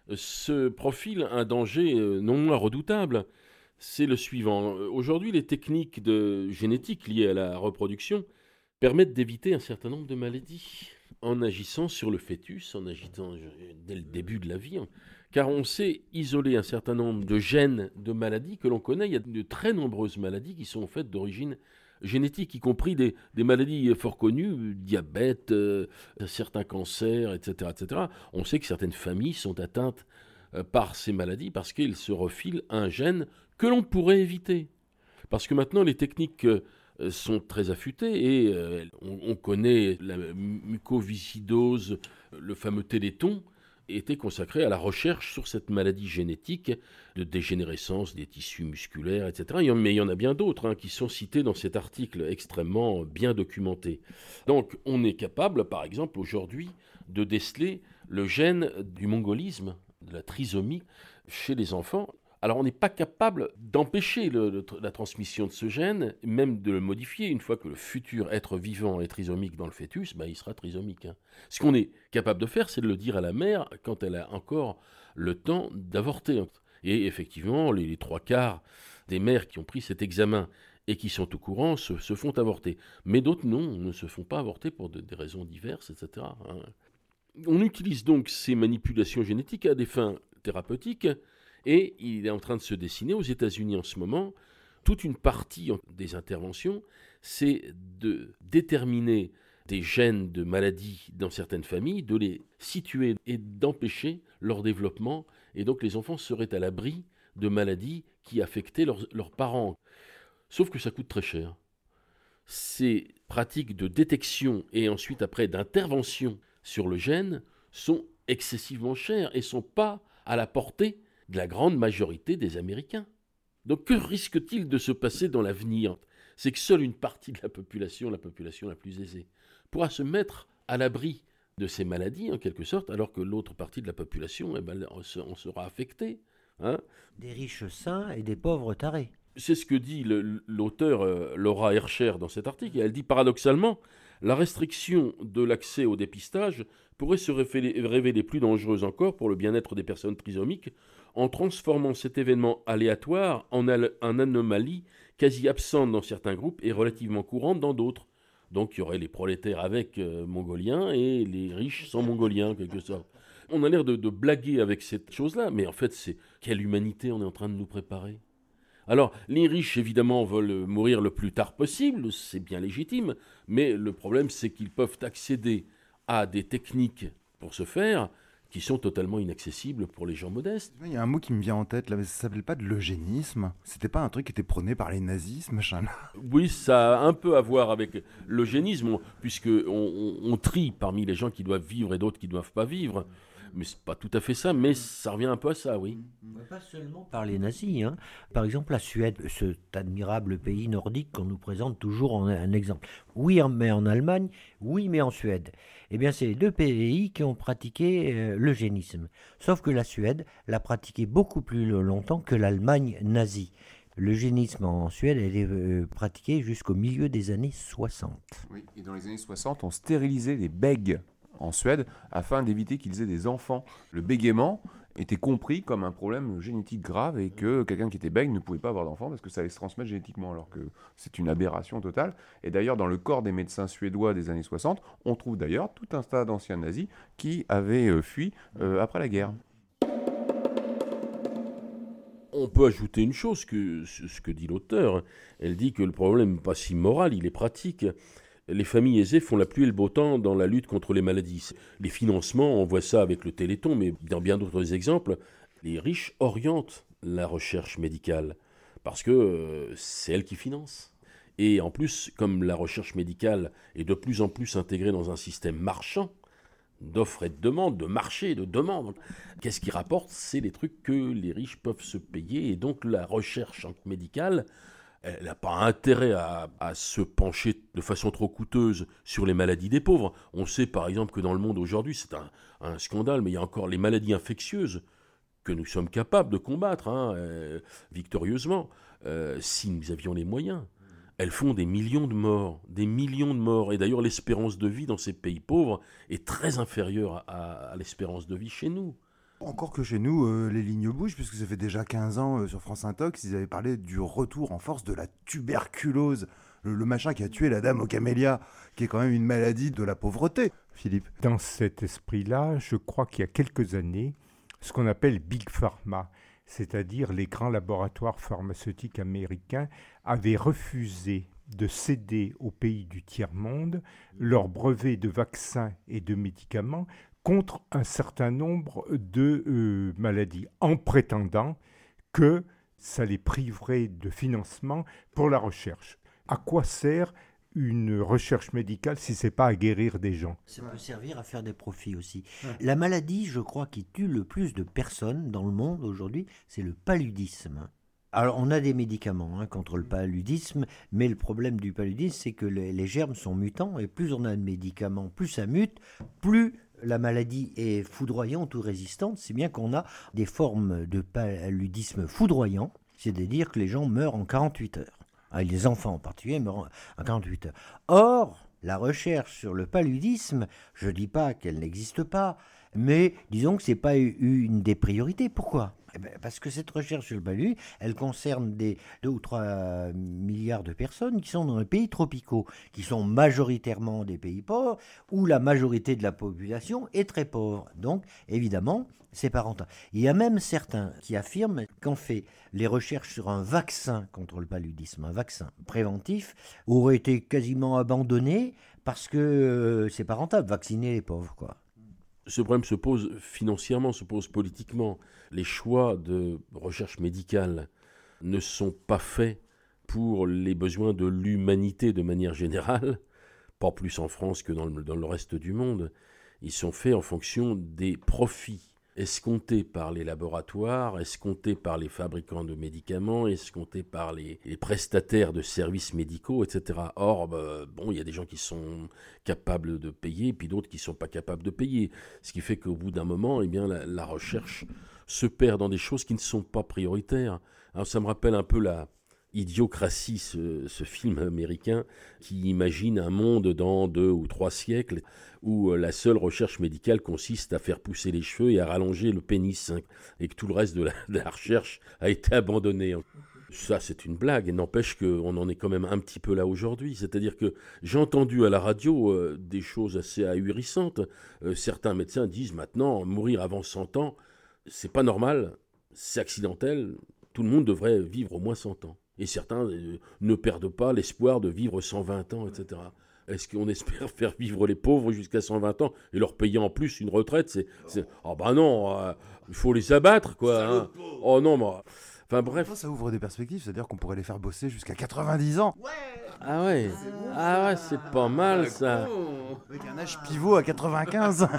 se profile un danger non moins redoutable. C'est le suivant. Aujourd'hui, les techniques de génétique liées à la reproduction permettent d'éviter un certain nombre de maladies en agissant sur le fœtus, en agissant dès le début de la vie. Car on sait isoler un certain nombre de gènes de maladies que l'on connaît. Il y a de très nombreuses maladies qui sont en fait d'origine génétique, y compris des maladies fort connues, diabète, certains cancers, etc., etc. On sait que certaines familles sont atteintes par ces maladies parce qu'ils se refilent un gène que l'on pourrait éviter. Parce que maintenant, les techniques sont très affûtées et on connaît la mucoviscidose, le fameux Téléthon, était consacré à la recherche sur cette maladie génétique de dégénérescence des tissus musculaires, etc. Mais il y en a bien d'autres qui sont cités dans cet article extrêmement bien documenté. Donc on est capable, par exemple, aujourd'hui, de déceler le gène du mongolisme, de la trisomie, chez les enfants. Alors on n'est pas capable d'empêcher la transmission de ce gène, même de le modifier. Une fois que le futur être vivant est trisomique dans le fœtus, il sera trisomique. Ce qu'on est capable de faire, c'est de le dire à la mère quand elle a encore le temps d'avorter. Et effectivement, les 3/4 des mères qui ont pris cet examen et qui sont au courant se font avorter. Mais d'autres non, ne se font pas avorter pour des raisons diverses, etc. On utilise donc ces manipulations génétiques à des fins thérapeutiques. Et il est en train de se dessiner aux États-Unis en ce moment. Toute une partie des interventions, c'est de déterminer des gènes de maladies dans certaines familles, de les situer et d'empêcher leur développement. Et donc les enfants seraient à l'abri de maladies qui affectaient leurs parents. Sauf que ça coûte très cher. Ces pratiques de détection et ensuite après d'intervention sur le gène sont excessivement chères et ne sont pas à la portée de la grande majorité des Américains. Donc que risque-t-il de se passer dans l'avenir ? C'est que seule une partie de la population la plus aisée, pourra se mettre à l'abri de ces maladies, en quelque sorte, alors que l'autre partie de la population, on sera affectée. Des riches sains et des pauvres tarés. C'est ce que dit l'auteur Laura Hercher dans cet article. Elle dit paradoxalement, la restriction de l'accès au dépistage pourrait se révéler plus dangereuse encore pour le bien-être des personnes trisomiques en transformant cet événement aléatoire en anomalie quasi absente dans certains groupes et relativement courante dans d'autres. Donc il y aurait les prolétaires avec mongoliens et les riches sans mongoliens, en quelque sorte. On a l'air de blaguer avec cette chose-là, mais en fait, c'est quelle humanité on est en train de nous préparer ? Alors, les riches, évidemment, veulent mourir le plus tard possible, c'est bien légitime, mais le problème, c'est qu'ils peuvent accéder à des techniques pour ce faire qui sont totalement inaccessibles pour les gens modestes. Il y a un mot qui me vient en tête, là, mais ça s'appelle pas de l'eugénisme. C'était pas un truc qui était prôné par les nazis, ce machin-là. Oui, ça a un peu à voir avec l'eugénisme, puisqu'on trie parmi les gens qui doivent vivre et d'autres qui ne doivent pas vivre. Mais c'est pas tout à fait ça, mais ça revient un peu à ça, oui. Pas seulement par les nazis. Par exemple, la Suède, cet admirable pays nordique qu'on nous présente toujours en un exemple. Oui, mais en Allemagne, oui, mais en Suède. Eh bien, c'est les deux pays qui ont pratiqué l'eugénisme. Sauf que la Suède l'a pratiqué beaucoup plus longtemps que l'Allemagne nazie. L'eugénisme en Suède, elle est pratiquée jusqu'au milieu des années 60. Oui, et dans les années 60, on stérilisait les bègues en Suède, afin d'éviter qu'ils aient des enfants. Le bégaiement était compris comme un problème génétique grave et que quelqu'un qui était bègue ne pouvait pas avoir d'enfant parce que ça allait se transmettre génétiquement, alors que c'est une aberration totale. Et d'ailleurs, dans le corps des médecins suédois des années 60, on trouve d'ailleurs tout un tas d'anciens nazis qui avaient fui après la guerre. On peut ajouter une chose, ce que dit l'auteur. Elle dit que le problème n'est pas si moral, il est pratique. Les familles aisées font la pluie et le beau temps dans la lutte contre les maladies. Les financements, on voit ça avec le Téléthon, mais dans bien d'autres exemples, les riches orientent la recherche médicale parce que c'est elles qui financent. Et en plus, comme la recherche médicale est de plus en plus intégrée dans un système marchand, d'offres et de demandes, de marché, de demande. Qu'est-ce qui rapporte? C'est les trucs que les riches peuvent se payer. Et donc la recherche médicale, elle n'a pas intérêt à se pencher de façon trop coûteuse sur les maladies des pauvres. On sait par exemple que dans le monde aujourd'hui, c'est un scandale, mais il y a encore les maladies infectieuses que nous sommes capables de combattre victorieusement, si nous avions les moyens. Elles font des millions de morts. Et d'ailleurs, l'espérance de vie dans ces pays pauvres est très inférieure à l'espérance de vie chez nous. Encore que chez nous, les lignes bougent, puisque ça fait déjà 15 ans sur France Intox, ils avaient parlé du retour en force de la tuberculose, le machin qui a tué la dame aux camélias, qui est quand même une maladie de la pauvreté, Philippe. Dans cet esprit-là, je crois qu'il y a quelques années, ce qu'on appelle Big Pharma, c'est-à-dire les grands laboratoires pharmaceutiques américains, avaient refusé de céder aux pays du tiers-monde leurs brevets de vaccins et de médicaments contre un certain nombre de maladies, en prétendant que ça les priverait de financement pour la recherche. À quoi sert une recherche médicale si c'est pas à guérir des gens? Ça peut servir à faire des profits aussi. La maladie, je crois, qui tue le plus de personnes dans le monde aujourd'hui, c'est le paludisme. Alors, on a des médicaments contre le paludisme, mais le problème du paludisme, c'est que les germes sont mutants, et plus on a de médicaments, plus ça mute, plus la maladie est foudroyante ou résistante, c'est bien qu'on a des formes de paludisme foudroyant, c'est-à-dire que les gens meurent en 48 heures. Les enfants en particulier meurent en 48 heures. Or, la recherche sur le paludisme, je ne dis pas qu'elle n'existe pas, mais disons que ce n'est pas une des priorités. Pourquoi ? Parce que cette recherche sur le paludisme, elle concerne des 2 ou 3 milliards de personnes qui sont dans les pays tropicaux, qui sont majoritairement des pays pauvres, où la majorité de la population est très pauvre. Donc, évidemment, c'est pas rentable. Il y a même certains qui affirment qu'en fait, les recherches sur un vaccin contre le paludisme, un vaccin préventif, auraient été quasiment abandonnées parce que c'est pas rentable, vacciner les pauvres, quoi. Ce problème se pose financièrement, se pose politiquement. Les choix de recherche médicale ne sont pas faits pour les besoins de l'humanité de manière générale, pas plus en France que dans le reste du monde. Ils sont faits en fonction des profits escomptés par les laboratoires, escomptés par les fabricants de médicaments, escomptés par les prestataires de services médicaux, etc. Or, il y a des gens qui sont capables de payer, puis d'autres qui ne sont pas capables de payer. Ce qui fait qu'au bout d'un moment, la recherche se perd dans des choses qui ne sont pas prioritaires. Alors, ça me rappelle un peu la Idiocratie, ce film américain qui imagine un monde dans 2 ou 3 siècles où la seule recherche médicale consiste à faire pousser les cheveux et à rallonger le pénis, et que tout le reste de la recherche a été abandonné. Ça, c'est une blague, et n'empêche qu'on en est quand même un petit peu là aujourd'hui. C'est-à-dire que j'ai entendu à la radio des choses assez ahurissantes. Certains médecins disent maintenant, mourir avant 100 ans, c'est pas normal, c'est accidentel, tout le monde devrait vivre au moins 100 ans. Et certains ne perdent pas l'espoir de vivre 120 ans, etc. Est-ce qu'on espère faire vivre les pauvres jusqu'à 120 ans et leur payer en plus une retraite? Non, il faut les abattre, quoi. Oh non, mais... Enfin bref. Ça ouvre des perspectives, c'est-à-dire qu'on pourrait les faire bosser jusqu'à 90 ans. Ah ouais, c'est pas mal, ça. Avec un âge pivot à 95.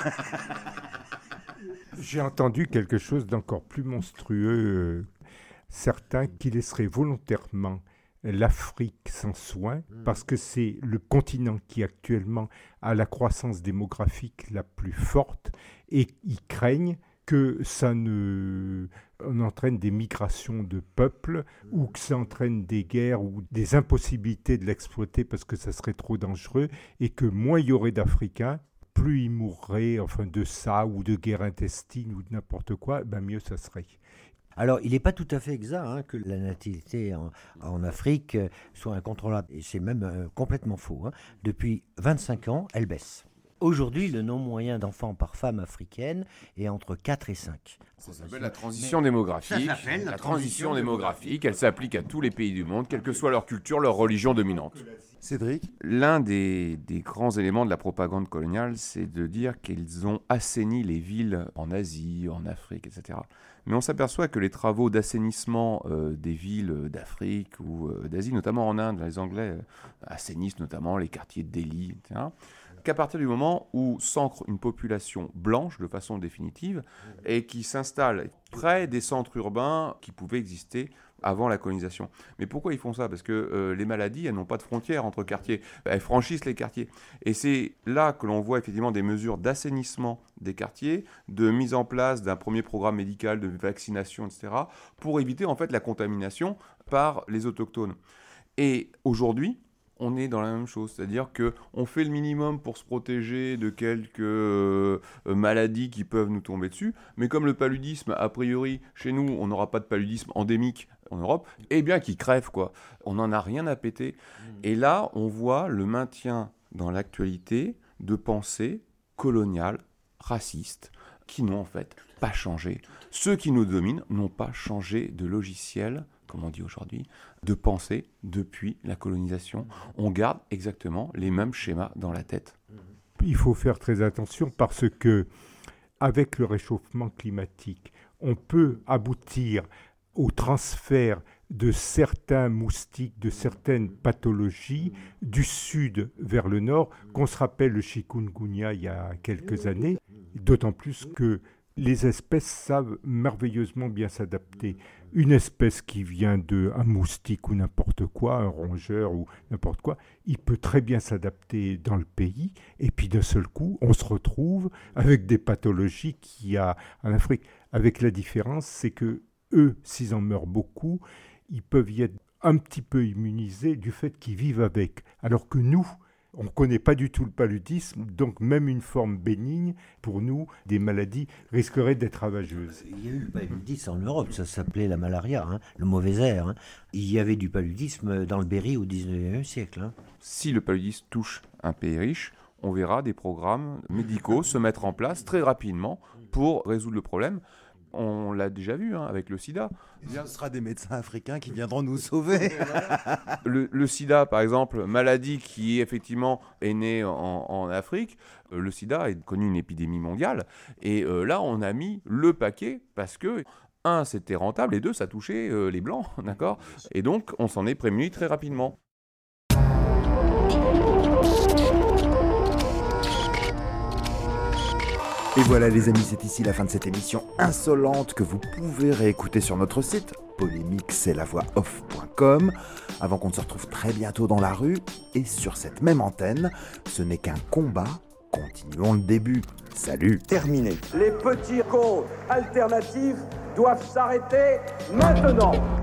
J'ai entendu quelque chose d'encore plus monstrueux. Certains qui laisseraient volontairement l'Afrique sans soin, parce que c'est le continent qui actuellement a la croissance démographique la plus forte, et ils craignent que ça entraîne des migrations de peuples, ou que ça entraîne des guerres ou des impossibilités de l'exploiter parce que ça serait trop dangereux, et que moins il y aurait d'Africains, plus ils mourraient de ça ou de guerre intestine ou de n'importe quoi, mieux ça serait. Alors, il n'est pas tout à fait exact que la natalité en Afrique soit incontrôlable. Et c'est même complètement faux. Depuis 25 ans, elle baisse. Aujourd'hui, le nombre moyen d'enfants par femme africaine est entre 4 et 5. Ça s'appelle la transition démographique. La transition démographique, elle s'applique à tous les pays du monde, quelle que soit leur culture, leur religion dominante. Cédric ? L'un des grands éléments de la propagande coloniale, c'est de dire qu'ils ont assaini les villes en Asie, en Afrique, etc. Mais on s'aperçoit que les travaux d'assainissement des villes d'Afrique ou d'Asie, notamment en Inde, les Anglais assainissent notamment les quartiers de Delhi, etc., qu'à partir du moment où s'ancre une population blanche de façon définitive et qui s'installe près des centres urbains qui pouvaient exister avant la colonisation. Mais pourquoi ils font ça ? Parce que les maladies, elles n'ont pas de frontières entre quartiers. Elles franchissent les quartiers. Et c'est là que l'on voit effectivement des mesures d'assainissement des quartiers, de mise en place d'un premier programme médical, de vaccination, etc., pour éviter en fait la contamination par les autochtones. Et aujourd'hui, on est dans la même chose, c'est-à-dire qu'on fait le minimum pour se protéger de quelques maladies qui peuvent nous tomber dessus, mais comme le paludisme, a priori, chez nous, on n'aura pas de paludisme endémique en Europe, eh bien qu'ils crèvent, quoi. On n'en a rien à péter. Et là, on voit le maintien dans l'actualité de pensées coloniales, racistes, qui n'ont en fait pas changé. Ceux qui nous dominent n'ont pas changé de logiciel, comme on dit aujourd'hui, de pensée depuis la colonisation. On garde exactement les mêmes schémas dans la tête. Il faut faire très attention parce que, avec le réchauffement climatique, on peut aboutir au transfert de certains moustiques, de certaines pathologies du sud vers le nord, qu'on se rappelle le chikungunya il y a quelques années, d'autant plus que les espèces savent merveilleusement bien s'adapter. Une espèce qui vient d'un moustique ou n'importe quoi, un rongeur ou n'importe quoi, il peut très bien s'adapter dans le pays, et puis d'un seul coup, on se retrouve avec des pathologies qu'il y a en Afrique. Avec la différence, c'est que eux, s'ils en meurent beaucoup, ils peuvent y être un petit peu immunisés du fait qu'ils vivent avec. Alors que nous, on ne connaît pas du tout le paludisme, donc même une forme bénigne, pour nous, des maladies risqueraient d'être ravageuses. Il y a eu le paludisme en Europe, ça s'appelait la malaria, le mauvais air. Il y avait du paludisme dans le Berry au 19e siècle. Si le paludisme touche un pays riche, on verra des programmes médicaux se mettre en place très rapidement pour résoudre le problème. On l'a déjà vu avec le sida. Ce sera des médecins africains qui viendront nous sauver. Le sida, par exemple, maladie qui effectivement est née en Afrique, le sida a connu une épidémie mondiale. Et là, on a mis le paquet parce que, 1, c'était rentable, et 2, ça touchait les Blancs, d'accord ? Et donc, on s'en est prévenu très rapidement. Et voilà les amis, c'est ici la fin de cette émission insolente que vous pouvez réécouter sur notre site polémique-c'est-la-voix-off.com. Avant qu'on ne se retrouve très bientôt dans la rue et sur cette même antenne, ce n'est qu'un combat, continuons le début. Salut. Terminé. Les petits cons alternatifs doivent s'arrêter maintenant.